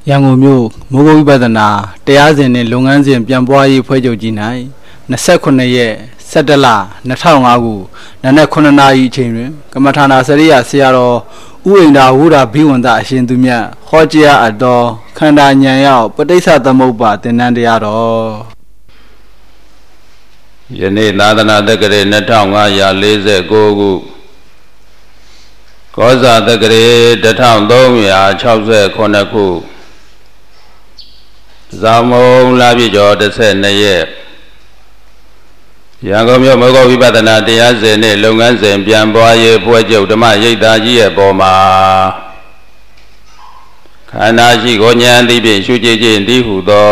ရန်ကုန်မြို့မိုးကုတ်ဝိပဿနာတရားစဉ်နဲ့လုပ်ငန်းစဉ်ပြန်ပွားရေးဖွဲ့ချုပ်ကြီး၌29ရက်17လ2005ခုနနက်9နာရီအချိန်တွင်ကမ္မထာနာစရိယဆရာတော်ဥိန္ဒာဝုဒ္ဓဘိဝန္တအရှင်သူမြတ်ဟောကြားအပ်သောခန္ဓာဉာဏ်ရောက်ပဋိစ္စသမုပ္ပါသင်္นานတရားတော်ယနေ့သာသနာတက္ကရာ2549ခုကောဇာတက္ကရာ1369ခုဇာမုံလပြည့်ကျော်12ရက်ရန်ကုန်မြို့မိုးကုတ်ဝိပဿနာတရားစဉ်နဲ့လုပ်ငန်းစဉ်ပြန်ပွားရေးဖွဲ့ချုပ်ဓမ္မရိပ်သာကြီးရဲ့ပေါ်မှာခန္ဓာရှိကိုဉာဏ်သိဖြင့်ရှုကြည်ခြင်းတည်းဟုသော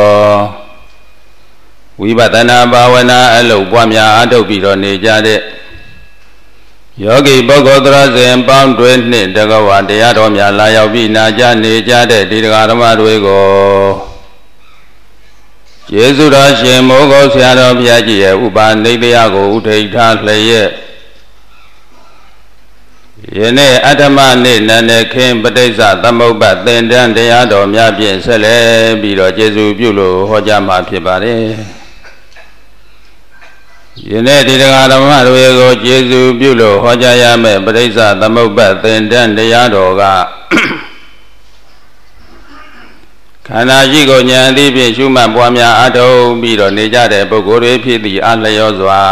ဝိပဿနာဘာဝနာအလုပ်ပွားများအားထုတ်ပြီးတော့နေကြတဲ့ယောဂီပုဂ္ဂိုလ်သရဇဉ်ပေါင်းတွေနှင့်တကဝတရားတော်များလာရောက်ပြီးနာကြားနေကြတဲ့ဒီတရားဓမ္မတွေကိုယေရှုတော်ရှင်မိုးကုတ်ဆရာတော်ဘုရားကြီးရဲ့ဥပါနိတရားကိုဥထိတ်ထားလျက်ယနေ့အတ္တမနေ့နန္ဒခေပဋိစ္စသမုပ္ပါသင်္တန်းတရားတော်များဖြင့်ဆက်လက်ပြီးတော့ကျေစုပြုလို့ဟောကြားမှာဖြစ်ပါတယ်ယနေ့ဒီတရားဓမ္မတွေကိုကျေစုပြုလို့ဟောကြားရမယ့်ပဋိစ္စသမုပ္ပါသင်္တန်းတရားတော်ကခန္ဓာရှိကိုဉာဏ်သိဖြင့်ရှုမှတ်ပွားများအားထုတ်ပြီးတော့နေကြတဲ့ပုဂ္ဂိုလ်တွေဖြစ်သည့်အလျောစွာ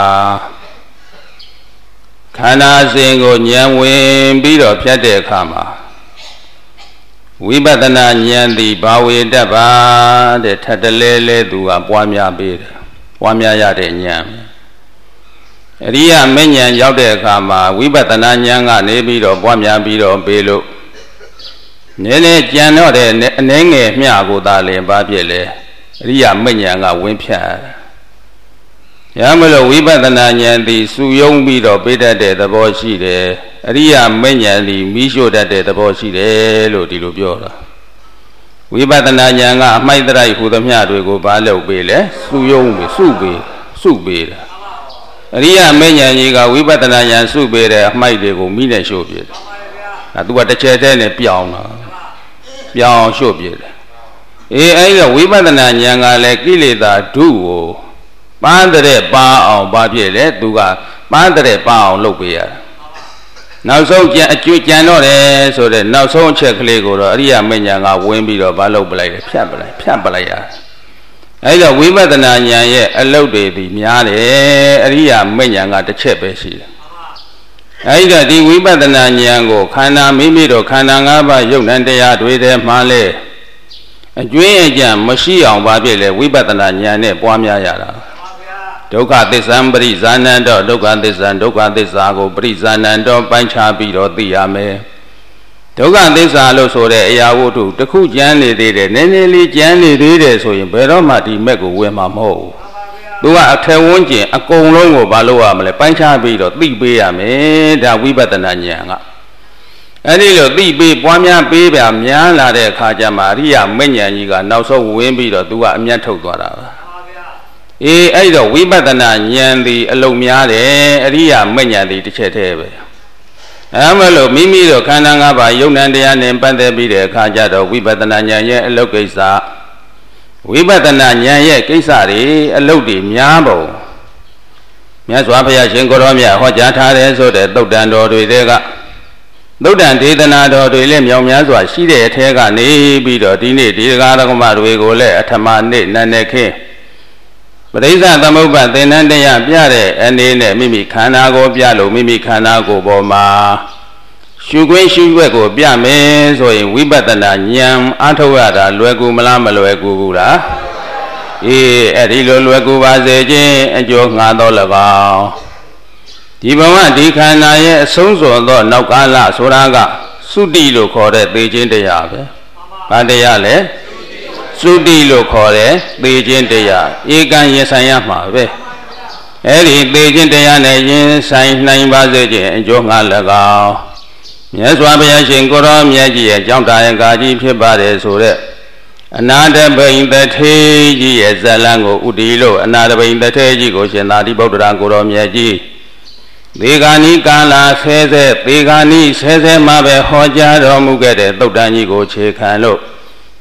ခန္ဓာစဉ်ကိုဉာဏ်ဝင်ပြီးတော့ဖြတ်တဲ့အခါမှာဝိပဿနာဉာဏ်သည်ဘာဝေတ္တပါတဲ့ထပ်တလဲလဲသူကပွားများပေးတယ်ပွားများရတဲ့ဉာဏ်အရိယမဉ္ဇဉ်ရောက်တဲ့အခါမှာဝိပဿနာဉာဏ်ကနေပြီးတော့ပွားများပြီးတော့ပေးလို့နည်းနည်းကြံတော့တဲ့အနှဲငယ်မျှကိုသာလင်ဘာဖြစ်လဲအရိယမဉ္ဇဉ်ကဝင်ဖြတ်ရမလို့ဝိပဿနာဉာဏ်သည်စုယုံပြီးတော့ပေးတတ်တဲ့သဘောရှိတယ်အရိယမဉ္ဇဉ်သည်မိရှို့တတ်တဲ့သဘောရှိတယ်လို့ဒီလိုပြောတာဝိပဿနာဉာဏ်ကအမိုက်တရိုက်ဟူသမျှတွေကိုဘာလုပ်ပေးလဲစုယုံပြီးစုပေးတာအရိယမဉ္ဇဉ်ကြီးကဝိပဿနာဉာဏ်စုပေးတဲ့အမိုက်တွေကိုမိနဲ့ရှို့ပြတယ်ဒါသူကတစ်ချက်တည်းနဲ့ပြောင်းရှို့ပြတယ်အဲ့ဒါဝိပဿနာဉာဏ်ကလည်းကိလေသာဓုကိုပန်းတဲ့ပါအောင်ဘာဖြစ်လဲသူကပန်းတဲ့ပါအောင်လုပ်ပေးရတာနောက်ဆုံးအကျွတ်ကြံတော့တယ်ဆိုတဲ့နောက်ဆုံးအချက်ကလေးကိုတော့အရိယမဉ္ဇဉ်ကဝင်ပြီးတော့ဘာလုပ်ပလိုက်လဲဖြတ်ပလိုက်ရအဲ့တော့ဝိပဿနာဉာဏ်ရဲ့အလုပ်တွေဒီများတယ်အရိယမဉ္ဇဉ်ကတစ်ချက်ပဲရှိတယ်အဲ့ဒါဒီဝိပဿနာဉာဏ်ကိုခန္ဓာမိမိတို့ခန္ဓာ၅ပါးယုတ်နံတရားတွေထဲမှာလဲအကျွင်းအကြံမရှိအောင်ဘာဖြစ်လဲဝိပဿနာဉာဏ်နဲ့ပွားများရတာဒုက္ခသစ္စာပရိဇာနံတော့ဒုက္ခသစ္စာကိုပရိဇာနံတော့ပိုင်းခြားပြီးတော့သိရမယ်ဒုက္ခသစ္စာလို့ဆိုတဲ့အရာဝတ္ထုတစ်ခုကျန်နေသေးတယ်နည်းနည်းလေးကျန်နေသေးတယ်ဆိုရင်ဘယ်တော့မှဒီမက်ကိုဝင်မှာမဟုတ်ဘူးသူကအထက်ဝန်းကျင်အကုန်လုံးကိုဘာလို့ရမလဲပိုင်းခြားပြီးတော့သိပေးရမယ်ဒါဝိပဿနာဉာဏ်ကအဲ့ဒီလိုသိပေးပွားများပေးပြများလာတဲ့အခါကျမှအရိယမဉ္ဇဉ်ကြီးကနောက်ဆုံးဝင်ပြီးတော့သူကအမျက်ထုတ်သွားတာပါအဲ့တော့ဝိပဿနာဉာဏ်သည်အလုံးများတယ်အရိယမဉ္ဇဉ်သည်တစ်ချက်တည်းပဲအဲ့မလို့မိမိတို့ခန္ဓာ၅ပါးယုံနံတရားနဲ့ပတ်သက်ပြီးတဲ့အခါကျတော့ဝိပဿနာဉာဏ်ရဲ့အလုပ်ကိစ္စဝိပဿနာဉာဏ်ရဲ့ကိစ္စတွေအလုပ်တွေများပုံမြတ်စွာဘုရားရှင်ကိုရောမြတ်ဟောကြားထားတယ်ဆိုတဲ့သုတ်တန်တော်တွေတဲကသုတ်တန်ဒေသနာတော်တွေလည်းမြောင်များစွာရှိတဲ့အထဲကနေပြီးတော့ဒီနေ့ဒီဃာရကမတွေကိုလည်းအထမနေ့နန္ဒခေပဋိစ္စသမုပ္ပါသင်္นานတရားပြတဲ့အနေနဲ့မိမိခန္ဓာကိုပြလို့မိမိခန္ဓာကိုယ်ပေါ်မှာရှုခွင့်ရှုွက်ကိုပြမယ်ဆိုရင်ဝိပဿနာဉာဏ်အားထုတ်ရတာလွယ်ကူမလားမလွယ်ကူဘူးလားအဲ့ဒီလိုလွယ်ကူပါစေခြင်းအကျိုးငှားတော်၎င်းဒီဘဝဒီခန္ဓာရဲ့အဆုံးစွန်သောနောက်ကာလဆိုတာကသုတိလို့ခေါ်တဲ့သေခြင်းတရားပဲဘာတရားလဲသုတိလို့ခေါ်တဲ့သေခြင်းတရားဧကံရင်ဆိုင်ရမှာပဲအဲ့ဒီသေခြင်းတရားနဲ့ရင်ဆိုင်နိုင်ပါစေခြင်းအကျိုးငှား၎င်းမြတ်စွာဘုရားရှင်ကိုရောမြတ်ကြီးရဲ့ကြောင့်တာယကာကြီးဖြစ်ပါတယ်ဆိုတဲ့အနာတဘိန်တထေကြီးရဲ့ဇလံကိုဥတီလို့အနာတဘိန်တထေကြီးကိုရှင်သာတိဗုဒ္ဓရာကိုရောမြတ်ကြီးသေဂာနိကာလာဆဲသေဂာနိဆဲမှာပဲဟောကြားတော်မူခဲ့တဲ့သုတ်တန်ကြီးကိုခြေခံလို့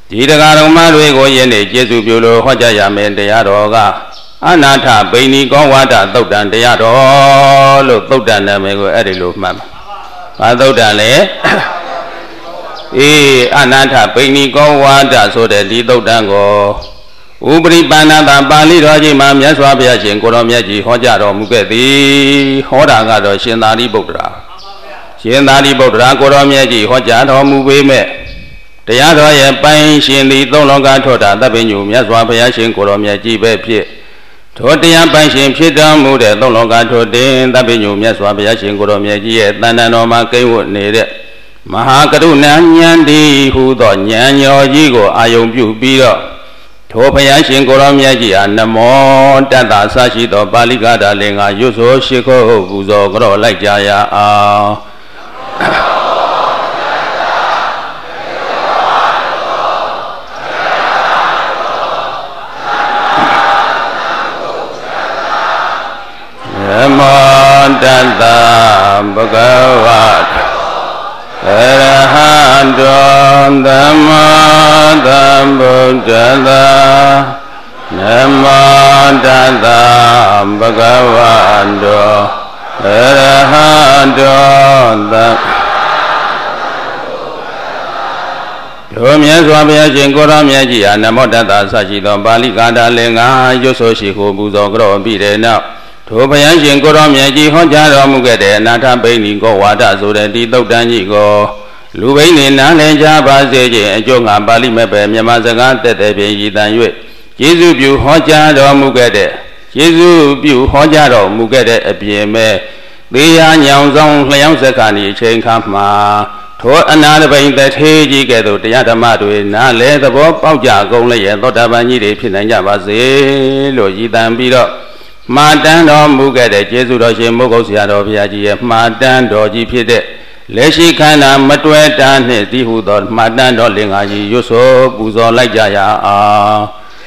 ဒီတရားတော်မတွေကိုယနေ့ကျေးဇူးပြုလို့ဟောကြားရမယ်တရားတော်ကအနာထဗိနီကောဝါဒသုတ်တံတရားတော်လို့သုတ်တံနာမည်ကိုအဲ့ဒီလိုမှတ်ပါ။ဘာသုတ်တံလဲ။အနာထဗိနီကောဝါဒဆိုတဲ့ဒီသုတ်တံကိုဥပရိပန္နတာပါဠိတော်ကြီးမှာမြတ်စွာဘုရားရှင်ကိုရောမြတ်ကြီးဟောကြားတော်မူခဲ့သည်ဟောတာကတော့ရှင်သာရိပုတ္တရာရှင်သာရိပုတ္တရာကိုရောမြတ်ကြီးဟောကြားတော်မူပေမဲ့တရားတော်ရဲ့ပိုင်ရှင်သည်သုံးလောကထောတာသဗ္ဗညုမြတ်စွာဘုရားရှင်ကိုရောမြတ်ကြီးပဲဖြစ်ထိုတရားပိုင်ရှင်ဖြစ်တော်မူတဲ့သုံးလောကထောတင်သဗ္ဗညုမြတ်စွာဘုရားရှင်ကိုရောမြတ်ကြီးရဲ့တဏ္ဍာတော်မှာကိန်းဝတ်နေတဲ့မဟာကရုဏာဉာဏ်တည်းဟူသောဉာဏ်ရောကြီးကိုအာယုံပြုပြီးတော့ထိုဘုရားရှင်ကိုရောမြတ်ကြီးဟာနမောတတ္တဆရှိသောပါဠိကာထာလင်္ကာရွတ်ဆိုရှိခိုးပူဇော်ကြောလိုက်ကြရအောင်နမောတတ္တဘဂဝါအရဟံတောသမ္မာသမ္ဗုဒ္ဓတ္တနမောတတ္တဘဂဝါတောအရဟံတောတို့မြတ်စွာဘုရားရှင်ကိုရောမြတ်ကြီးဟာနမောတတ္တဆရှိသောပါဠိကာထာလင်္ကာရွတ်ဆိုရှိခိုးပူဇော်ကြောပြီးတဲ့နောက်ထိုဘုရားရှင်ကိုရောမြတ်ကြီးဟောကြားတော်မူခဲ့တဲ့အနာထဗိနီကောဝါဒဆိုတဲ့ဒီသုတ်တန်ကြီးကိုလူဘိန်းနေနားလည်ကြပါစေခြင်းအကျိုးငါပါဠိမဲ့ပဲမြန်မာစကားတက်တဲ့ပြင်ရည်တန်၍ကျေးဇူးပြုဟောကြားတော်မူခဲ့တဲ့ကျေးဇူးပြုဟောကြားတော်မူခဲ့တဲ့အပြင်မဲ့သေယာညောင်ဆောင်လျှောင်းစက္ခဏီအချိန်ခါမှာထိုအနာတပိန်တထေးကြီးကဲ့သို့တရားဓမ္မတွေနားလဲသဘောပေါက်ကြကုန်လျက်သောတာပန်ကြီးတွေဖြစ်နိုင်ကြပါစေလို့ရည်တန်ပြီးတော့မှာတန်းတော်မူခဲ့တဲ့ကျေးဇူးတော်ရှင်မိုးကုတ်ဆရာတော်ဘုရားကြီးရဲ့မှာတန်းတော်ကြီးဖြစ်တဲ့လက်ရှိခန္ဓာမတွဲတာနှင့်ဒီဟုသောမှာတန်းတော်လင်္ကာကြီးရွတ်ဆိုပူဇော်လိုက်ကြရအောင်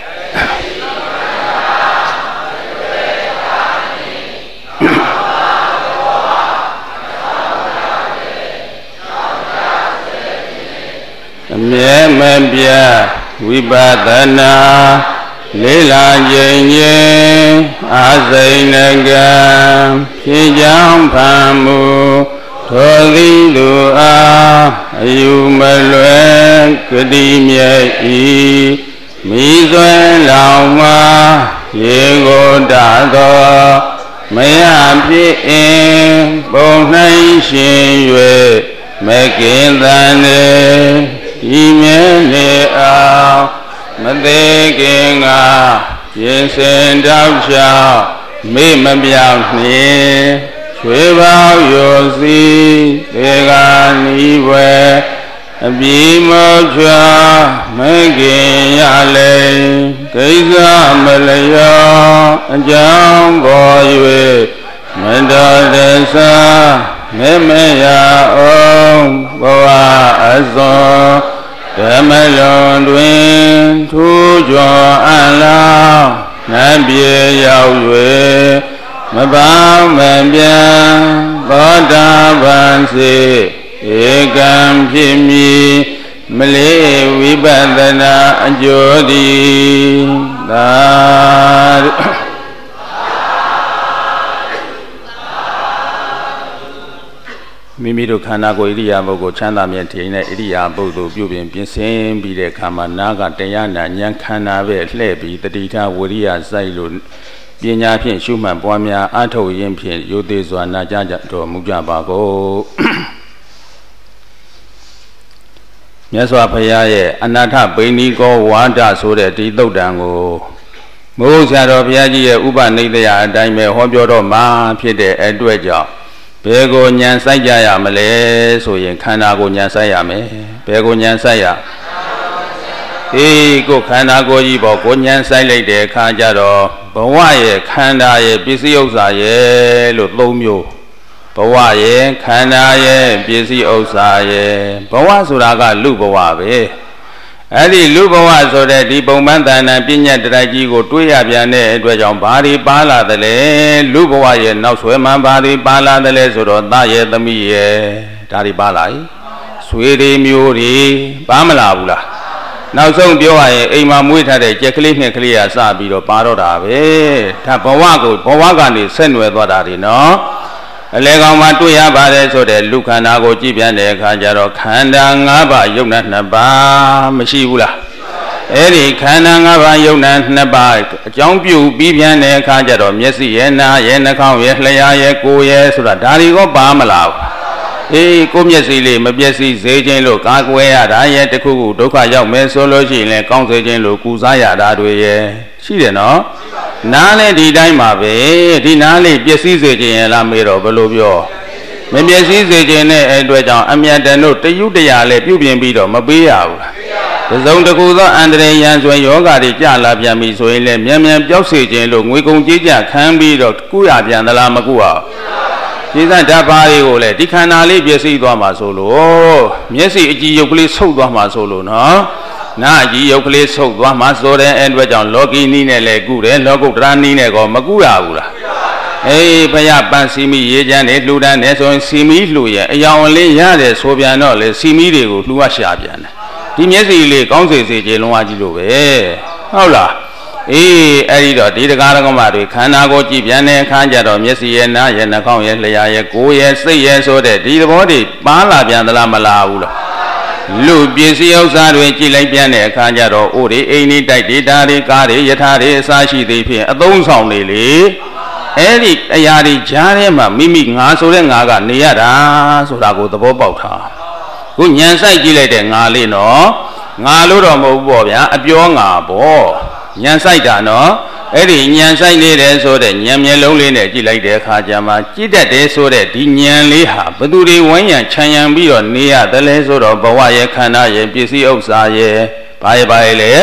အမြဲမပြတ်ဝိပဿနာလေးလာခြင်းခြင်းအာစိဏကံဖြစ်ကြောင်းဖန်မူထိုသည်လူအားအယူမလွယ်ကတိမြတ်ဤမိစွဲလောင်မှာရေကိုတသောမယဖြစ်အင်းပုံနိုင်ရှင်၍မကင်တန်နေဤမြဲနေအောင်မသေးခင်ကပြင်စင်တောက်ချောက်မေ့မပြောင်းနှင့်ရွှေပေါရိုစီဒေဂာနီဝဲအပြေမောချာမခင်ရလေကိစ္စမလျောအကြောင်းပေါ်၍မတော်တဆမေမရအောင်ဘဝအစွန်ဓမ္မလွန်တွင်ထူးကျော်အလောင်းနတ်ပြေရောက်၍မပေါင်းမပြန်သောတာပန်စေဧကံဖြစ်မည်မလေးဝိပဿနာအကျိုးသည်သာမိမိတို့ခန္ဓာကိုယ်ဣရိယာပုဂ္ဂိုလ်ချမ်းသာမြတ်ထိန်တဲ့ဣရိယာပုဂ္ဂိုလ်ပြုပြင်ပြင်ဆင်ပြီးတဲ့အခါမှာနာကတရားနာဉာဏ်ခန္ဓာပဲလှည့်ပြီးတတိထဝိရိယစိုက်လို့ပညာဖြင့်ရှုမှတ်ပွားများအထုတ်ရင်းဖြင့်ရိုသေစွာနာကြားကြတော်မူကြပါကုန်မြတ်စွာဘုရားရဲ့အနာထဗိနီကောဝါဒဆိုတဲ့ဒီသုတ်တံကိုမိုးဆရာတော်ဘုရားကြီးရဲ့ဥပနိဒေယအတိုင်းပဲဟောပြောတော့မှာဖြစ်တဲ့အတွက်ကြောင့်ဘယ်ကိုဉာဏ်စိုက်ကြရမလဲဆိုရင်ခန္ဓာကိုဉာဏ်စိုက်ရမယ်ဘယ်ကိုဉာဏ်စိုက်ရကိုခန္ဓာကိုယ်ကြီးပေါ့ကိုဉာဏ်စိုက်လိုက်တဲ့အခါကျတော့ဘဝရဲ့ခန္ဓာရဲ့ပစ္စည်းဥစ္စာရဲ့လို့၃မျိုးဘဝရဲ့ခန္ဓာရဲ့ပစ္စည်းဥစ္စာရဲ့ဘဝဆိုတာကလူဘဝပဲအဲ့ဒီလူဘဝဆိုတဲ့ဒီပုံမှန်တဏ္ဍပညာတရကြီးကိုတွေးရပြန်တဲ့အတွက်ကြောင့်ဘာတွေပါလာသလဲလူဘဝရဲ့နောက်ဆွဲမှဘာတွေပါလာသလဲဆိုတော့သားရဲ့သမီးရဲ့ဒါတွေပါလာ ဆွေတွေမျိုးတွေပါမလာဘူးလားနောက်ဆုံးပြောရရင်အိမ်မှာမွေးထားတဲ့ကြက်ကလေးငှက်ကလေးကစပြီးတော့ပါတော့တာပဲဒါဘဝကနေဆက်နွယ်သွားတာဒီနော်အလေကောင်မှာတွေ့ရပါတယ်ဆိုတဲ့လူခန္ဓာကိုကြည့်ပြန်တဲ့အခါကျတော့ခန္ဓာ၅ပါးယုတ်နံ2ပါးမရှိဘူးလားအဲ့ဒီခန္ဓာ၅ပါးယုတ်နံ2ပါးအကြောင်းပြုပြီးပြန်တဲ့အခါကျတော့မျက်စိရဲ့နားရဲ့နှာခေါင်းရဲ့လျှာရဲ့ကိုယ်ရဲ့ဆိုတာဒါတွေကပါမလားအေးကိုမျက်စိလေးမပြည့်စည်စေခြင်းလို့ကာကွယ်ရတာရဲ့တခုခုဒုက္ခရောက်မယ်ဆိုလို့ရှိရင်လည်းကောင်းစေခြင်းလို့ကုစားရတာတွေရဲ့ရှိတယ်နော်နားလည်းဒီတိုင်းပါပဲဒီနားလေးပြည့်စည်စေခြင်းရလားမေးတော့ဘယ်လိုပြောမပြည့်စည်စေခြင်းနဲ့အတွက်ကြောင့်အမြတ်တန်တို့တယုတရာလည်းပြုပြင်ပြီးတော့မပေးရဘူးလားသုံးတစ်ခုသောအန္တရာယ်ရန်ဆွဲယောဂါတွေကြလာပြန်ပြီဆိုရင်လည်းမြန်မြန်ပျောက်စေခြင်းလို့ငွေကုန်ကြေးကြခံပြီးတော့ကုရပြန်သလားမကုရဒီကဓာတ်ပါးတွေကိုလည်းဒီခန္ဓာလေးပြည့်စည်သွားမှာဆိုလို့မျက်စိအကြည့်ရုပ်ကလေးဆုပ်သွားမှာဆိုလို့နော်နာအကြည့်ရုပ်ကလေးဆုပ်သွားမှာဆိုတဲ့အတွက်ကြောင့်လောကီနည်းနဲ့လည်းကုတယ်လောကုတ္တရာနည်းနဲ့ကောမကုရဘူးလားအေးဘုရားပန်းစီမီရေးချမ်းနေလှူဒန်းနေဆိုရင်စီမီလှူရဲ့အယောင်အလင်းရတယ်ဆိုပြန်တော့လေစီမီတွေကိုလှူရရှာပြန်တယ်ဒီမျက်စိလေးကောင်းစေစေခြင်းလုံးဝကြည့်လို့ပဲဟုတ်လားအေးအဲ့ဒီတော့ဒီတရားတော်မှာတွေခန္ဓာကိုကြည့်ပြန်တဲ့အခါကျတော့မျက်စိရဲ့နားရဲ့နှာခေါင်းရဲ့လျှာရဲ့ကိုယ်ရဲ့စိတ်ရဲ့ဆိုတဲ့ဒီသဘောတွေပါလာပြန်သလားမလာဘူးလားလူပစ္စည်းဥစ္စာတွေကြည့်လိုက်ပြန်တဲ့အခါကျတော့အိုတွေအိမ်တွေတိုက်တွေဓာတွေကားတွေယထာတွေအစာရှိသေးဖြင့်အသုံးဆောင်နေလေအဲ့ဒီအရာတွေကြားထဲမှာမိမိငါဆိုတဲ့ငါကနေရတာဆိုတာကိုသဘောပေါက်တာခုညံဆိုင်ကြည့်လိုက်တဲ့ငါလေးနော်ငါလို့တော့မဟုတ်ဘူးပေါ့ဗျာအပြောငါပေါ့ညံဆိုင်တာနော်အဲ့ဒီညံဆိုင်နေတယ်ဆိုတဲ့ညံမျက်လုံးလေးနဲ့ကြည့်လိုက်တဲ့အခါကျမှကြည့်တတ်တယ်ဆိုတဲ့ဒီညံလေးဟာဘသူတွေဝိုင်းရံခြံရံပြီးတော့နေရတယ်လဲဆိုတော့ဘဝရဲ့ခန္ဓာရဲ့ပစ္စည်းဥစ္စာရဲ့ဘာရဲ့လဲ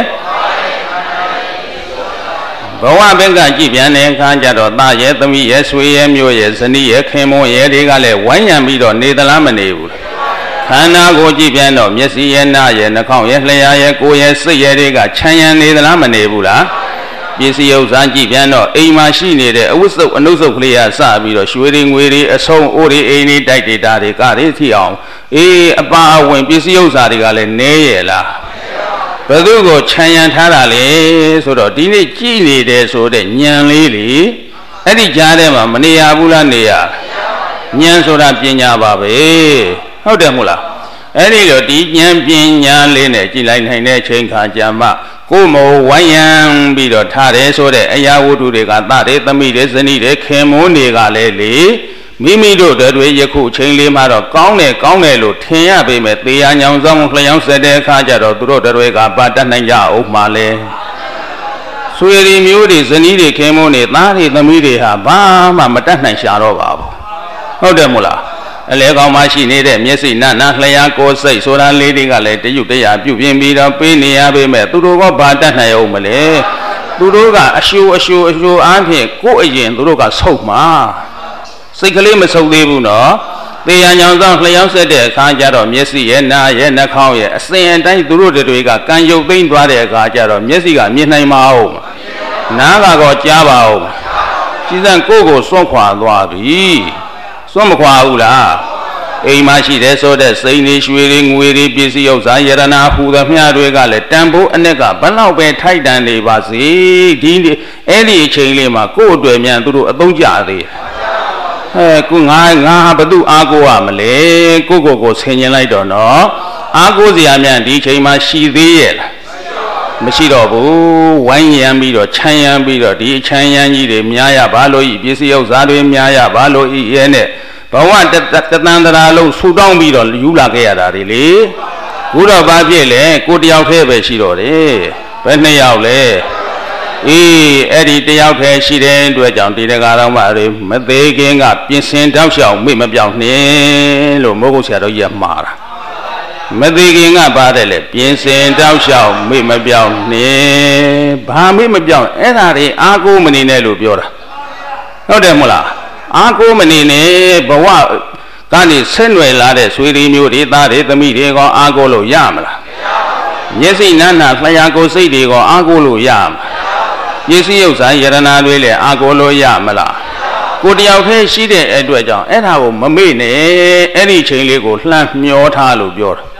ဘဝဘက်ကကြည့်ပြန်တဲ့အခါကျတော့သားရဲ့သမီးရဲ့ဆွေရဲ့မျိုးရဲ့ဇနီးရဲ့ခင်မွန်းရဲ့တွေကလည်းဝိုင်းရံပြီးတော့နေသလားမနေဘူးခန္ဓာကိုကြည့်ပြန်တော့မျက်စိရဲ့နားရဲ့နှာခေါင်းရဲ့လျှာရဲ့ကိုယ်ရဲ့စိတ်ရဲ့တွေကခြံရံနေသလားမနေဘူးလားပစ္စည်းဥစ္စာကြည့်ပြန်တော့အိမ်မှာရှိနေတဲ့အဝတ်စုပ်အနုစုပ်ကလေးကစပြီးတော့ရွှေတွေငွေတွေအဆုံးအိုးတွေအိမ်တွေတိုက်တွေတာတွေကတွေထီအောင်အေးအပါအဝင်ပစ္စည်းဥစ္စာတွေကလည်းနဲရဲ့လားဘယ်သူကိုခြံရံထားတာလဲဆိုတော့ဒီနေ့ကြည့်နေတယ်ဆိုတဲ့ဉာဏ်လေးလေအဲ့ဒီကြားထဲမှာမနေရဘူးလားနေရဉာဏ်ဆိုတာပညာပါပဲဟုတ်တယ်မို့လားအဲ့ဒီတော့ဒီဉာဏ်ပညာလေးနဲ့ကြည်လိုက်နိုင်တဲ့ချိန်ခါကြာမှကိုယ်မို့ဝိုင်းရံပြီးတော့ထားတယ်ဆိုတဲ့အရာဝတ္ထုတွေကသတဲ့သမီးတွေဇနီးတွေခင်မွန်းတွေကလည်းလေမိမိတို့တွေယခုချိန်လေးမှာတော့ကောင်းတယ်လို့ထင်ရပေမဲ့သေရညောင်ဆောင်လျှောင်းဆက်တဲ့အခါကျတော့သူတို့တွေကပါတတ်နိုင်ကြအောင်မှလဲဆွေရီမျိုးတွေဇနီးတွေခင်မွန်းတွေသားတွေသမီးတွေဟာဘာမှမတတ်နိုင်ရှာတော့ပါဘူးဟုတ်တယ်မို့လားအလဲကောင်းမှရှိနေတဲ့မျက်စိနာလျှာကိုယ်စိတ်ဆိုတာလေးတွေကလည်းတယုတ်တရားပြုပြင်ပြီးတော့ပေးနေရပေမဲ့သူတို့ကဘာတတ်နိုင်အောင်မလဲသူတို့ကအရှူအားဖြင့်ကိုယ်အရင်သူတို့ကဆုတ်မှာစိတ်ကလေးမဆုတ်သေးဘူးနော်သေရညောင်ဆောင်လျှောင်းဆက်တဲ့အခါကျတော့မျက်စိရဲ့နားရဲ့နှာခေါင်းရဲ့အစဉ်အတိုင်းသူတို့တွေကကံရုပ်သိမ့်သွားတဲ့အခါကျတော့မျက်စိကမြင်နိုင်မအောင်နားကတော့ကြားပါအောင်ကြည်စံကိုယ်စွန့်ခွာသွားပြီစွန့်မခွာဘူးလားအိမ်မှာရှိတဲ့ဆိုတဲ့စိန်တွေရွှေတွေငွေတွေပစ္စည်းဥစ္စာယရနာဟူသမျှတွေကလည်းတန်ဖိုးအနဲ့ကဘလောက်ပဲထိုက်တန်နေပါစေဒီအဲ့ဒီအချိန်လေးမှာကိုယ့်အတွေ့မြန်သူတို့အသုံးကျသေးကုငါဘသူအားကိုရမလဲကိုဆင်ញင်လိုက်တော့နော်အားကိုစရာမြန်ဒီချိန်မှာရှိသေးရဲ့လားမရှိတော့ဘူးဝိုင်းရံပြီးတော့ခြံရံပြီးတော့ဒီခြံရံကြီးတွေများရပါလို့ဤပစ္စည်းဥစ္စာတွေများရပါလို့ဤရဲ့နဲ့ဘဝတသန္တရာလုံးဆူတောင်းပြီးတော့ယူလာခဲ့ရတာတွေလေခုတော့ဘာဖြစ်လဲကိုတယောက်တည်းပဲရှိတော့တယ်ဘယ်နှစ်ယောက်လဲအေးအဲ့ဒီတယောက်တည်းရှိတဲ့အတွက်ကြောင့်ဒီတရားတော်မှာမသေးခင်ကပြင်ဆင်တောက်လျှောက်မေ့မပြောင်းနှင်းလို့မိုးကုတ်ဆရာတော်ကြီးကမှားတာမသေးခင်ကပါတယ်လေပြင်ဆင်တောက်လျှောက်မေ့မပြောင်းနှင်းဘာမေ့မပြောင်းအဲ့ဒါတွေအားကိုးမနေနဲ့လို့ပြောတာဟုတ်တယ်မဟုတ်လားအားကိုးမနေနဲ့ဘဝကနေဆက်နွယ်လာတဲ့ဆွေတွေမျိုးတွေသားတွေသမီးတွေကောအားကိုးလို့ရမလားမျက်စိနားနာလျှာကိုယ်စိတ်တွေကောအားကိုးလို့ရမလားပစ္စည်းဥစ္စာယရနာတွေလည်းအားကိုးလို့ရမလားကိုတယောက်တည်းရှိတဲ့အတွက်ကြောင့်အဲ့ဒါကိုမမေ့နဲ့အဲ့ဒီချိန်လေးကိုလှမ်းမျောထားလို့ပြောတာ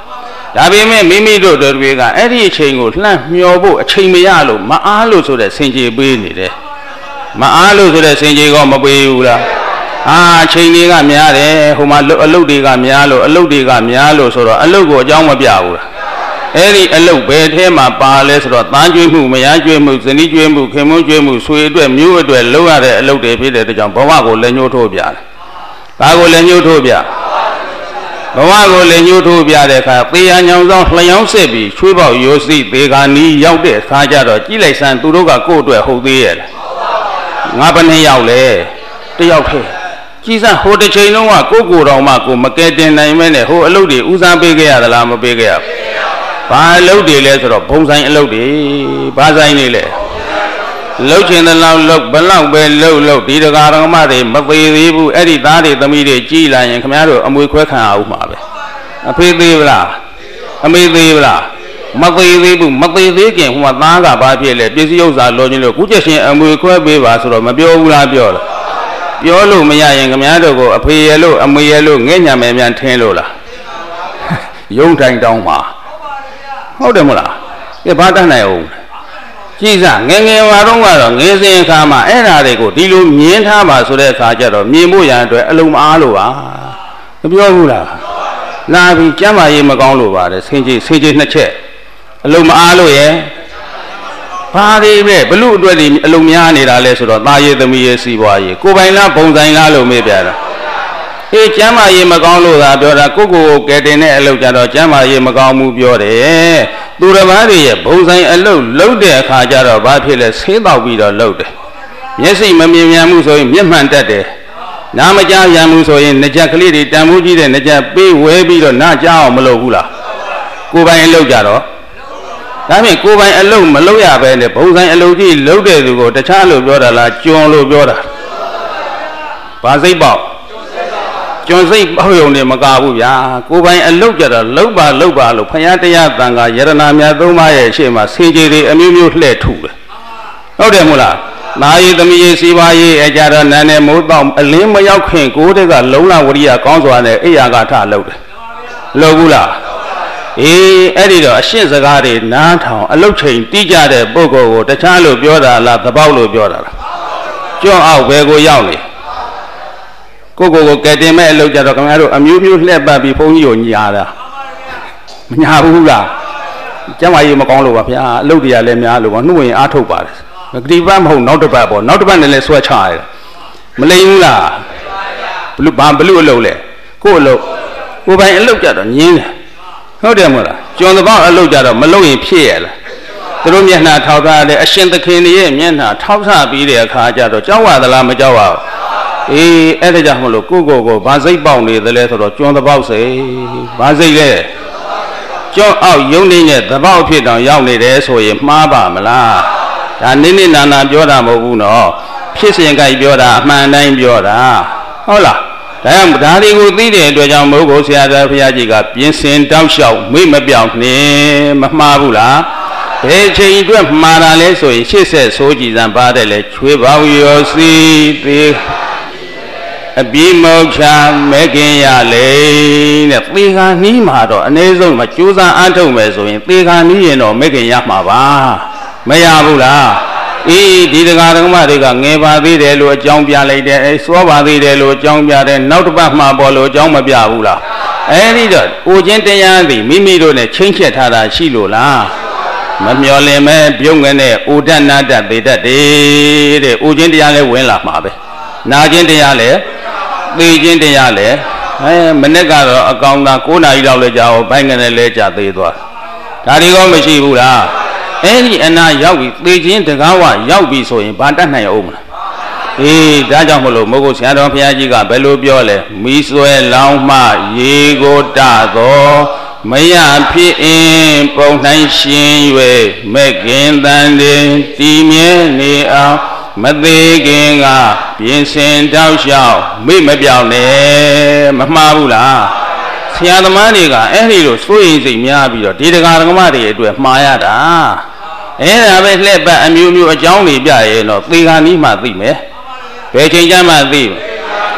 ဒါပေမဲ့မိမိတို့တွေကအဲ့ဒီအချိန်ကိုလှမ်းမျောဖို့အချိန်မရလို့မအားလို့ဆိုတဲ့စင်ကြေပေးနေတယ်မအားလို့ဆိုတဲ့စင်ကြေကမပေးဘူးလားအချိန်တွေကများတယ်ဟိုမှာအလုတ်တွေကများလို့အလုတ်တွေကများလို့ဆိုတော့အလုတ်ကိုအကြောင်းမပြဘူးလားအဲ့ဒီအလုတ်ဘယ်ထဲမှာပါလဲဆိုတော့တန်းကျွေးမှုမယားကျွေးမှုဇနီးကျွေးမှုခင်မွန်းကျွေးမှုဆွေအတွက်မျိုးအတွက်လုပ်ရတဲ့အလုတ်တွေဖြစ်တဲ့အတွက်ကြောင့်ဘဝကိုလည်းညှို့ထိုးပြတယ်ဘာကိုလည်းညှို့ထိုးပြဘဝကိုလည်းညှို့ထိုးပြတဲ့အခါသေရညောင်ဆောင်လျှောင်းစစ်ပြီးချွေးပေါက်ရိုးစိသေခါနီးရောက်တဲ့အခါကျတော့ကြည့်လိုက်စမ်းသူတို့ကကိုယ့်အတွက်ဟုတ်သေးရဲ့ငါဘယ်နှစ်ယောက်လဲတယောက်ထဲကြည်စမ်းဟိုတစ်ချိန်လုံးကကိုတော်မှကိုမကဲတင်နိုင်မဲနဲ့ဟိုအလုပ်တွေဦးစားပေးခဲ့ရသလားမပေးခဲ့ရဘာအလုပ်တွေလဲဆိုတော့ဘုံဆိုင်အလုပ်တွေဘာဆိုင်တွေလဲလှုပ်ချင်တဲ့လောက်လှုပ်ဘလောက်ပဲလှုပ်ဒီတကာတော်မှတွေမသေးသေးဘူးအဲ့ဒီသားတွေသမီးတွေကြီးလာရင်ခင်ဗျားတို့အမွေခွဲခံအောင်မှာပဲအဖေသေးဗလားအမေသေးဗလားမသေးသေးဘူးမသေးသေးခင်ဟိုမှာသားကဘာဖြစ်လဲပစ္စည်းဥစ္စာလိုချင်လို့ခုချက်ချင်းအမွေခွဲပေးပါဆိုတော့မပြောဘူးလားပြောလားပြောလို့မရရင်ခင်ဗျားတို့ကိုအဖေရလို့အမေရလို့ငဲ့ညာမယ်များထင်းလို့လားယုံတိုင်တောင်းပါဟုတ်တယ်မလားဒီဘာတတ်နိုင်အောင်ကြည်စားငယ်ငယ်ပါတော့ကတော့ငယ်စဉ်အခါမှာအဲ့ဓာတွေကိုဒီလိုမြင်ထားပါဆိုတဲ့အခါကျတော့မြင်ဖို့ရန်အတွက်အလုံးမအားလို့ပါမပြောဘူးလားလာပြီးကျမ်းမာရေးမကောင်းလို့ပါတယ်ဆင်ကြီးနှစ်ချက်အလုံးမအားလို့ရဲ့ဘာတွေပဲဘလို့အတွက်ဒီအလုံးများနေတာလဲဆိုတော့သားရေးသမီးရေးစီးပွားရေးကိုပိုင်လားဘုံဆိုင်လားလို့မေးပြတာအေးကျမ်းမာရေးမကောင်းလို့သာပြောတာကိုကဲတင်တဲ့အလုပ်ကြတော့ကျမ်းမာရေးမကောင်းဘူးပြောတယ်သူတစ်ပါးတွေရဲ့ဘုံဆိုင်အလုပ်လုပ်တဲ့အခါကျတော့ဘာဖြစ်လဲဆေးတောက်ပြီးတော့လုပ်တယ်မျက်စိမမြင်မြန်မှုဆိုရင်မျက်မှန်တတ်တယ်နားမကြားရမှုဆိုရင်နှကြက်ကလေးတွေတန်ဖိုးကြီးတဲ့နှကြက်ပေးဝဲပြီးတော့နားကြားအောင်မလုပ်ဘူးလားကိုပိုင်အလုပ်ကြတော့ဒါဖြင့်ကိုပိုင်အလုပ်မလုပ်ရပဲနဲ့ဘုံဆိုင်အလုပ်ကြီးလုပ်တဲ့သူကိုတခြားလို့ပြောတာလားကျွန်းလို့ပြောတာဘာစိတ်ပေါက်ကျွန်းစိတ်ပေါက်ရုံနဲ့မကဘူးဗျာကိုပိုင်အလုပ်ကြတော့လုပ်ပါလို့ဘုရားတရားတန်ခါယရနာမြတ်သုံးပါးရဲ့အရှိမဆင်ခြေတွေအမျိုးမျိုးလှဲ့ထုတယ်ဟုတ်တယ်မို့လားနာယီသမီးရေးစီးပွားရေးအကြတော့နာနဲ့မိုးတော့အလင်းမရောက်ခင်ကိုတက်ကလုံလဝရိယကောင်းစွာနဲ့အိယာကထလုပ်တယ်လုပ်ဘူးလားအေးအဲ့ဒီတော့အရှင်းစကားတွေနားထောင်အလုတ်ချိန်တီးကြတဲ့ပုဂ္ဂိုလ်ကိုတခြားလို့ပြောတာလားသဘောက်လို့ပြောတာလားကျွန်းအောက်ဘယ်ကိုရောက်နေကိုကဲတင်မဲ့အလုပ်ကြတော့ခင်ဗျားတို့အမျိုးမျိုးလှည့်ပတ်ပြီးဘုန်းကြီးကိုညာတာမညာဘူးလားကျမ်းမာရေးမကောင်းလို့ပါဗျာအလုပ်တွေကလည်းများလို့ပါနှုတ်ဝင်အားထုတ်ပါတယ်ဂတိပတ်မဟုတ်နောက်တစ်ပတ်ပေါ့နောက်တစ်ပတ်နဲ့လည်းဆွဲချရတယ်မလိမ်ဘူးလားဘလို့အလုပ်လဲကိုအလုပ်ကိုပိုင်အလုပ်ကြတော့ညင်းတယ်ဟုတ်တယ်မို့လားကျွန်းတပေါက်အလုပ်ကြတော့မလုပ်ရင်ဖြစ်ရလားသူတို့မျက်နှာထောက်ထားတယ်အရှင်သခင်ရဲ့မျက်နှာထောက်ထားပြီးတဲ့အခါကျတော့ကြောက်ရသလားမကြောက်ရဘူးအေးအဲ့ဒါကြောင့်မလို့ကိုဘာစိတ်ပေါက်နေသလဲဆိုတော့ကျွန်းတပေါက်စိတ်ဘာစိတ်လဲကျွန်းအောက်ယုံနေတဲ့တပေါက်ဖြစ်တောင်ရောက်နေတယ်ဆိုရင်မှားပါမလားဒါနိနာပြောတာမဟုတ်ဘူးနော်ဖြစ်စဉ်ကြိုက်ပြောတာအမှန်တိုင်းပြောတာဟုတ်လားဒါကြောင့်ဒါတွေကိုသိတဲ့အတွက်ကြောင့်မို့ကိုဆရာတော်ဘုရားကြီးကပြင်ဆင်တောက်လျှောက်မိမပြောင်းနဲ့မမှားဘူးလားဘယ်ချိန်အတွက်မှားတာလဲဆိုရင်ရှေ့ဆက်ဆိုးကြည်စံပါတယ်လေချွေးပေါင်းရောစီသေးအပြီးမောချမဲခင်ရလေတဲ့သေခါနီးမှာတော့အနည်းဆုံးမကြိုးစားအားထုတ်မယ်ဆိုရင်သေခါနီးရင်တော့မဲခင်ရမှာပါမရဘူးလားအေးဒီတရားဓမ္မတွေကငယ်ပါသေးတယ်လို့အကြောင်းပြလိုက်တယ်အဲစောပါသေးတယ်လို့အကြောင်းပြတယ်နောက်တစ်ပတ်မှပေါ်လို့အကြောင်းမပြဘူးလားအဲဒီတော့အိုခြင်းတရားသည်မိမိတို့နဲ့ချင်းချက်ထားတာရှိလို့လားမမျော်လင့်မဲ့ပြုံးငနဲ့အိုတတ်နာတတ်သေးတတ်တယ်တဲ့အိုခြင်းတရားလည်းဝင်လာမှာပဲနာခြင်းတရားလည်းသေခြင်းတရားလည်းမနေ့ကတော့အကောင်သာ9နာရီလောက်လဲကြာအောင်ဘိုင်းငနဲ့လဲကြာသေးသွားဒါတွေကောမရှိဘူးလားအဲ့ဒီအနာရောက်ပြီသေခြင်းတကားဝရောက်ပြီဆိုရင်ဘာတတ်နိုင်အောင်မလားအေးဒါကြောင့်မလို့မိုးကိုဆရာတော်ဘုရားကြီးကဘယ်လိုပြောလဲမိဆွဲလောင်းမှရေကိုတသောမရဖြစ်အင်းပုံတိုင်းရှင်၍မဲ့ခင်တန်တင်တည်မြဲနေအောင်မသေးခင်ကပြင်ဆင်တောက်လျှောက်မိမပြောင်းနဲ့မမှားဘူးလားဆရာသမားတွေကအဲ့ဒီလိုစိုးရိမ်စိတ်များပြီးတော့ဒီတရားဓမ္မတွေအတွက်မှားရတာအဲ့ဒါပဲလှည့်ပတ်အမျိုးမျိုးအကြောင်းတွေပြရဲတော့သေခါနီးမှသိမယ်ဘယ်ချိန်ကျမှသိ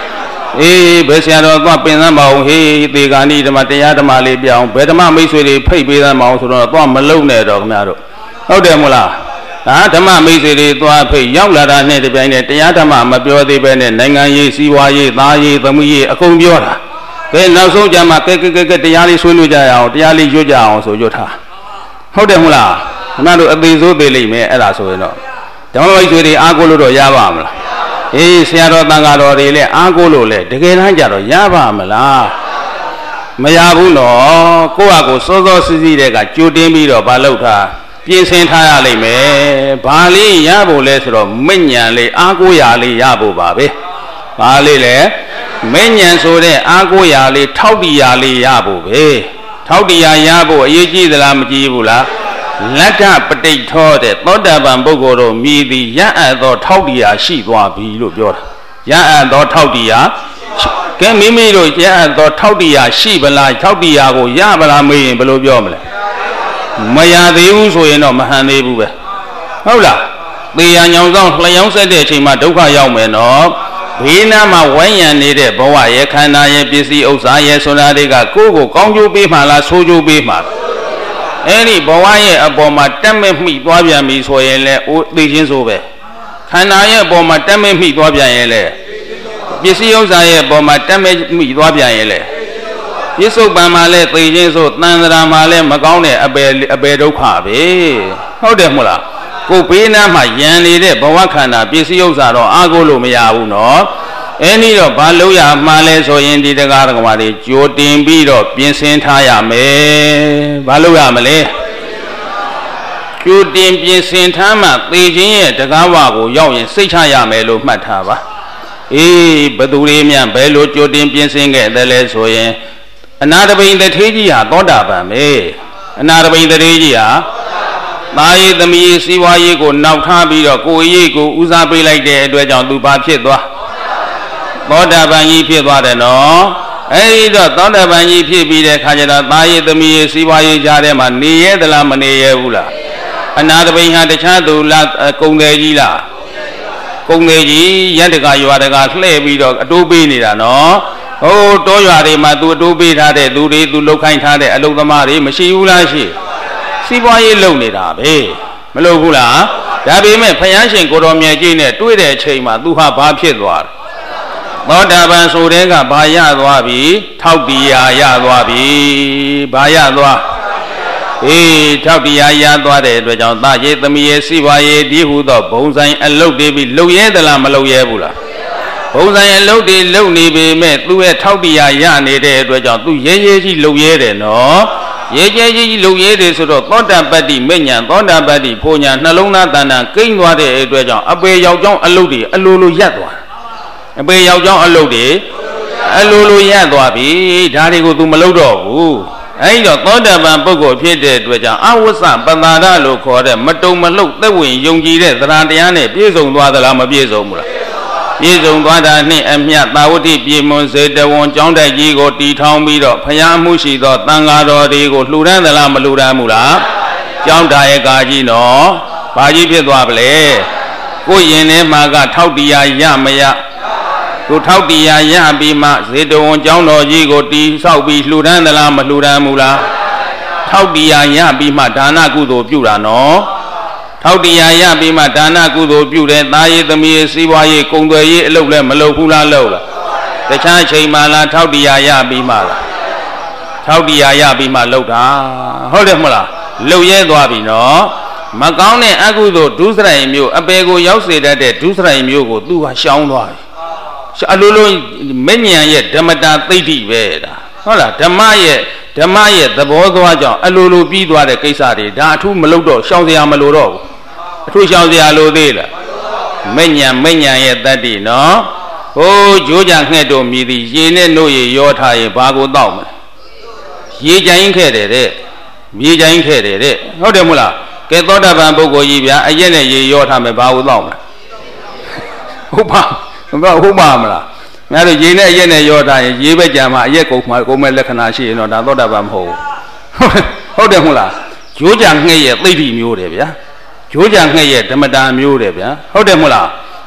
ဘယ်ဆရာတော်သွားပင်သမ်းပါအောင်ဟေးသေကာနီဓမ္မတရားဓမ္မလေးပြအောင်ဘယ်ဓမ္မမိတ်ဆွေတွေဖိတ်ပေးသမ်းပါအောင်ဆိုတော့သွားမလုံနဲ့တော့ခင်ဗျားတို့ဟုတ်တယ်မို့လားဒါဓမ္မမိတ်ဆွေတွေသွားဖိတ်ရောက်လာတာနဲ့တပြိုင်နက်တရားဓမ္မမပြောသေးပဲနဲ့နိုင်ငံရေးစီးပွားရေးသားရေးသမီးရေးအကုန်ပြောတာကဲနောက်ဆုံးကြမှာကဲတရားလေးဆွေးနွေးကြရအောင်တရားလေးရွတ်ကြအောင်ဆိုရွတ်ထားဟုတ်တယ်မို့လားခင်ဗျားတို့အသေးစိုးသေးလိမ့်မယ်အဲ့ဒါဆိုရင်တော့ဓမ္မမိတ်ဆွေတွေအားကိုးလို့တော့ရပါမလားဆရာတော်တန်ဃာတော်တွေလည်းအားကိုးလို့လည်းတကယ်တမ်းကြတော့ရပါမလားမရဘူးနော်ကိုယ့်ဟာကိုယ်စောစောစီးစီးတဲ့ကကြိုတင်းပြီးတော့မလုပ်ထားပြင်ဆင်ထားရလိမ့်မယ်ဘာလေးရဖို့လဲဆိုတော့မိညာလေးအားကိုးရာလေးရဖို့ပါပဲဘာလေးလဲမိညာဆိုတဲ့အားကိုးရာလေးထောက်တည်ရာလေးရဖို့ပဲထောက်တည်ရာရဖို့အရေးကြီးသလားမကြီးဘူးလားလက်ထပဋိထောတဲ့သောတာပန်ပုဂ္ဂိုလ်တို့မြည်သည်ရအပ်သောထောက်တရားရှိသွားပြီလို့ပြောတာရအပ်သောထောက်တရားကဲမိမိတို့ရအပ်သောထောက်တရားရှိပလားထောက်တရားကိုရပလားမေးရင်ဘယ်လိုပြောမလဲမရသေးဘူးဆိုရင်တော့မဟန်သေးဘူးပဲဟုတ်လားသေရညောင်ဆောင်လျှောင်းဆက်တဲ့အချိန်မှာဒုက္ခရောက်မယ်နော်ဘေးနားမှာဝိုင်းရံနေတဲ့ဘဝရဲ့ခန္ဓာရဲ့ပစ္စည်းဥစ္စာရဲ့ဆိုတာတွေကကိုယ့်ကိုကောင်းကျိုးပေးမှလားဆိုးကျိုးပေးမှလားအဲ့ဒီဘဝရဲ့အပေါ်မှာတက်မဲ့မိသွားပြန်ပြီဆိုရင်လည်းသိချင်းဆိုပဲခန္ဓာရဲ့အပေါ်မှာတက်မဲ့မိသွားပြန်ရင်လည်းပစ္စည်းဥစ္စာရဲ့အပေါ်မှာတက်မဲ့မိသွားပြန်ရင်လည်းပြစ္ဆုတ်ပံမှာလည်းသိချင်းဆိုတန်ត្រာမှာလည်းမကောင်းတဲ့အပေဒုက္ခပဲဟုတ်တယ်မို့လားကိုဘေးနားမှာယံနေတဲ့ဘဝခန္ဓာပစ္စည်းဥစ္စာတော့အားကိုးလို့မရဘူးနော်အဲ့ဒီတော့ဘာလို့ရမှာလဲဆိုရင်ဒီတရားဓမ္မတွေကြိုတင်ပြီးတော့ပြင်ဆင်ထားရမယ်ဘာလို့ရမလဲကြိုတင်ပြင်ဆင်ထားမှသေခြင်းရဲ့တရားဝကိုရောက်ရင်စိတ်ချရမယ်လို့မှတ်ထားပါဘသူတွေများဘယ်လိုကြိုတင်ပြင်ဆင်ခဲ့တယ်လဲဆိုရင်အနာတပိန်တထေးကြီးဟာသောတာပန်ပဲအနာတပိန်တထေးကြီးဟာသားရေးသမီးရေးစီးပွားရေးကိုနောက်ထားပြီးတော့ကိုယ်ရေးကိုဦးစားပေးလိုက်တဲ့အတွက်ကြောင့်သူဘာဖြစ်သွားသောတာပန်ကြီးဖြစ်သွားတယ်နော်အဲဒီတော့သောတာပန်ကြီးဖြစ်ပြီးတဲ့ခါကျတော့သားရေးသမီးရေးစီးပွားရေးကြားထဲမှာနေရဲသလားမနေရဲဘူးလားအနာတပိန်ဟာတခြားသူလားကုံတယ်ကြီးလားကုံတယ်ကြီးရက်တကရွာတကလှည့်ပြီးတော့အတိုးပေးနေတာနော်ဟိုတောရွာတွေမှာသူအတိုးပေးထားတဲ့သူတွေသူလှုပ်ခိုင်းထားတဲ့အလုပ်သမားတွေမရှိဘူးလားရှိစီးပွားရေးလုပ်နေတာပဲမလုပ်ဘူးလားဒါပေမဲ့ဘုရားရှင်ကိုတော်မြတ်ကြီးနဲ့တွေ့တဲ့အချိန်မှာသူဟာဘာဖြစ်သွားလဲသောတာပန်ဆိုတဲ့ကဘာရသွားပြီထောက်တရားရသွားပြီဘာရသွားထောက်တရားရသွားတဲ့အတွက်ကြောင့်သားရေးသမီးရေးစီးပွားရေးဒီဟုသောဘုံဆိုင်အလုပ်တွေပြီးလုပ်ရဲသလားမလုပ်ရဲဘူးလားဘုံဆိုင်အလုပ်တွေလုပ်နေပေမဲ့သူ့ရဲ့ထောက်တရားရနေတဲ့အတွက်ကြောင့်သူရဲရဲကြီးလုပ်ရဲတယ်နော်ရဲရဲကြီးလုပ်ရဲတယ်ဆိုတော့သောတာပတ္တိမေညာသောတာပတ္တိဖို့ညာနှလုံးသားတဏ္ဍကိန်းသွားတဲ့အတွက်ကြောင့်အပေယောက်ျောင်းအလုပ်တွေအလိုလိုရပ်သွားအပေယောက်ျောင်းအလုပ်တွေအလိုလိုရပ်သွားပြီဒါတွေကို तू မလုပ်တော့ဘူးအဲဒီတော့သောတာပန်ပုဂ္ဂိုလ်ဖြစ်တဲ့အတွက်ကြောင့်အဝိဇ္ဇပတ္တာရလို့ခေါ်တဲ့မတုံမလှုပ်သက်ဝင်ယုံကြည်တဲ့သရဏတရားနဲ့ပြည့်စုံသွားသလားမပြည့်စုံဘူးလားပြည့်စုံသွားတာနှင့်အမျှသာဝတိပြေမွန်စေတဝန်ကျောင်းတိုက်ကြီးကိုတီထောင်ပြီးတော့ဘုရားမှုရှိသောသံဃာတော်တွေကိုလှူဒန်းသလားမလှူဒန်းဘူးလားကျောင်းတာရဲ့ကာကြီးနော်ဘာကြီးဖြစ်သွားပလဲကိုယ်ရင်ထဲမှာကထောက်တရားရမရသူထောက်တရားရပြီးမှဇေတဝန်ကျောင်းတော်ကြီးကိုတီဆောက်ပြီးလှူဒန်းသလားမလှူဒန်းဘူးလားထောက်တရားရပြီးမှဒါနကုသိုလ်ပြုတာနော်ထောက်တရားရပြီးမှဒါနကုသိုလ်ပြုတဲ့သားရေးသမီးရေးစီးပွားရေးကုန်သွယ်ရေးအလုပ်လည်းမလုပ်ဘူးလားလုပ်လားတခြားချိန်မှလားထောက်တရားရပြီးမှလားထောက်တရားရပြီးမှလုပ်တာဟုတ်တယ်မဟုတ်လားလုပ်ရဲသွားပြီနော်မကောင်းတဲ့အကုသိုလ်ဒုစရိုက်မျိုးအပေကိုရောက်စေတတ်တဲ့ဒုစရိုက်မျိုးကိုသူဟာရှောင်သွားပြီအလိုလိုမဉ္ဇဉ်ရဲ့ဓမ္မတာသိဋ္ဌိပဲဒါဟုတ်လားဓမ္မရဲ့သဘောသွားကြောင့်အလိုလိုပြီးသွားတဲ့ကိစ္စတွေဒါအထူးမလုပ်တော့ရှောင်စရာမလိုတော့ဘူးအထူးရှောင်စရာလိုသေးလားမဉ္ဇဉ်ရဲ့တတ္တိနော်ဟိုးကြိုးကြငှက်တို့မြည်သည်ရေနဲ့နှုတ်ရရောထားရင်ဘာကိုတောက်မလဲရေကြိုင်းခဲ့တယ်တဲ့မြေကြိုင်းခဲ့တယ်တဲ့ဟုတ်တယ်မို့လားကဲသောတာပန်ပုဂ္ဂိုလ်ကြီးဗျာအရက်နဲ့ရေရောထားမယ်ဘာကိုတောက်မလဲဟုတ်ပါမလားငါတို့ရေနဲ့အရက်နဲ့ရောထားရင်ရေပဲကြံမှာအရက်ကုန်မဲ့လက္ခဏာရှိရင်တော့ဒါသောတာပန်မဟုတ်ဘူးဟုတ်တယ်မို့လားကြိုးကြငှက်ရဲ့သိဋ္ဌိမျိုးတယ်ဗျာကြိုးကြငှက်ရဲ့ဓမ္မတာမျိုးတယ်ဗျာဟုတ်တယ်မို့လား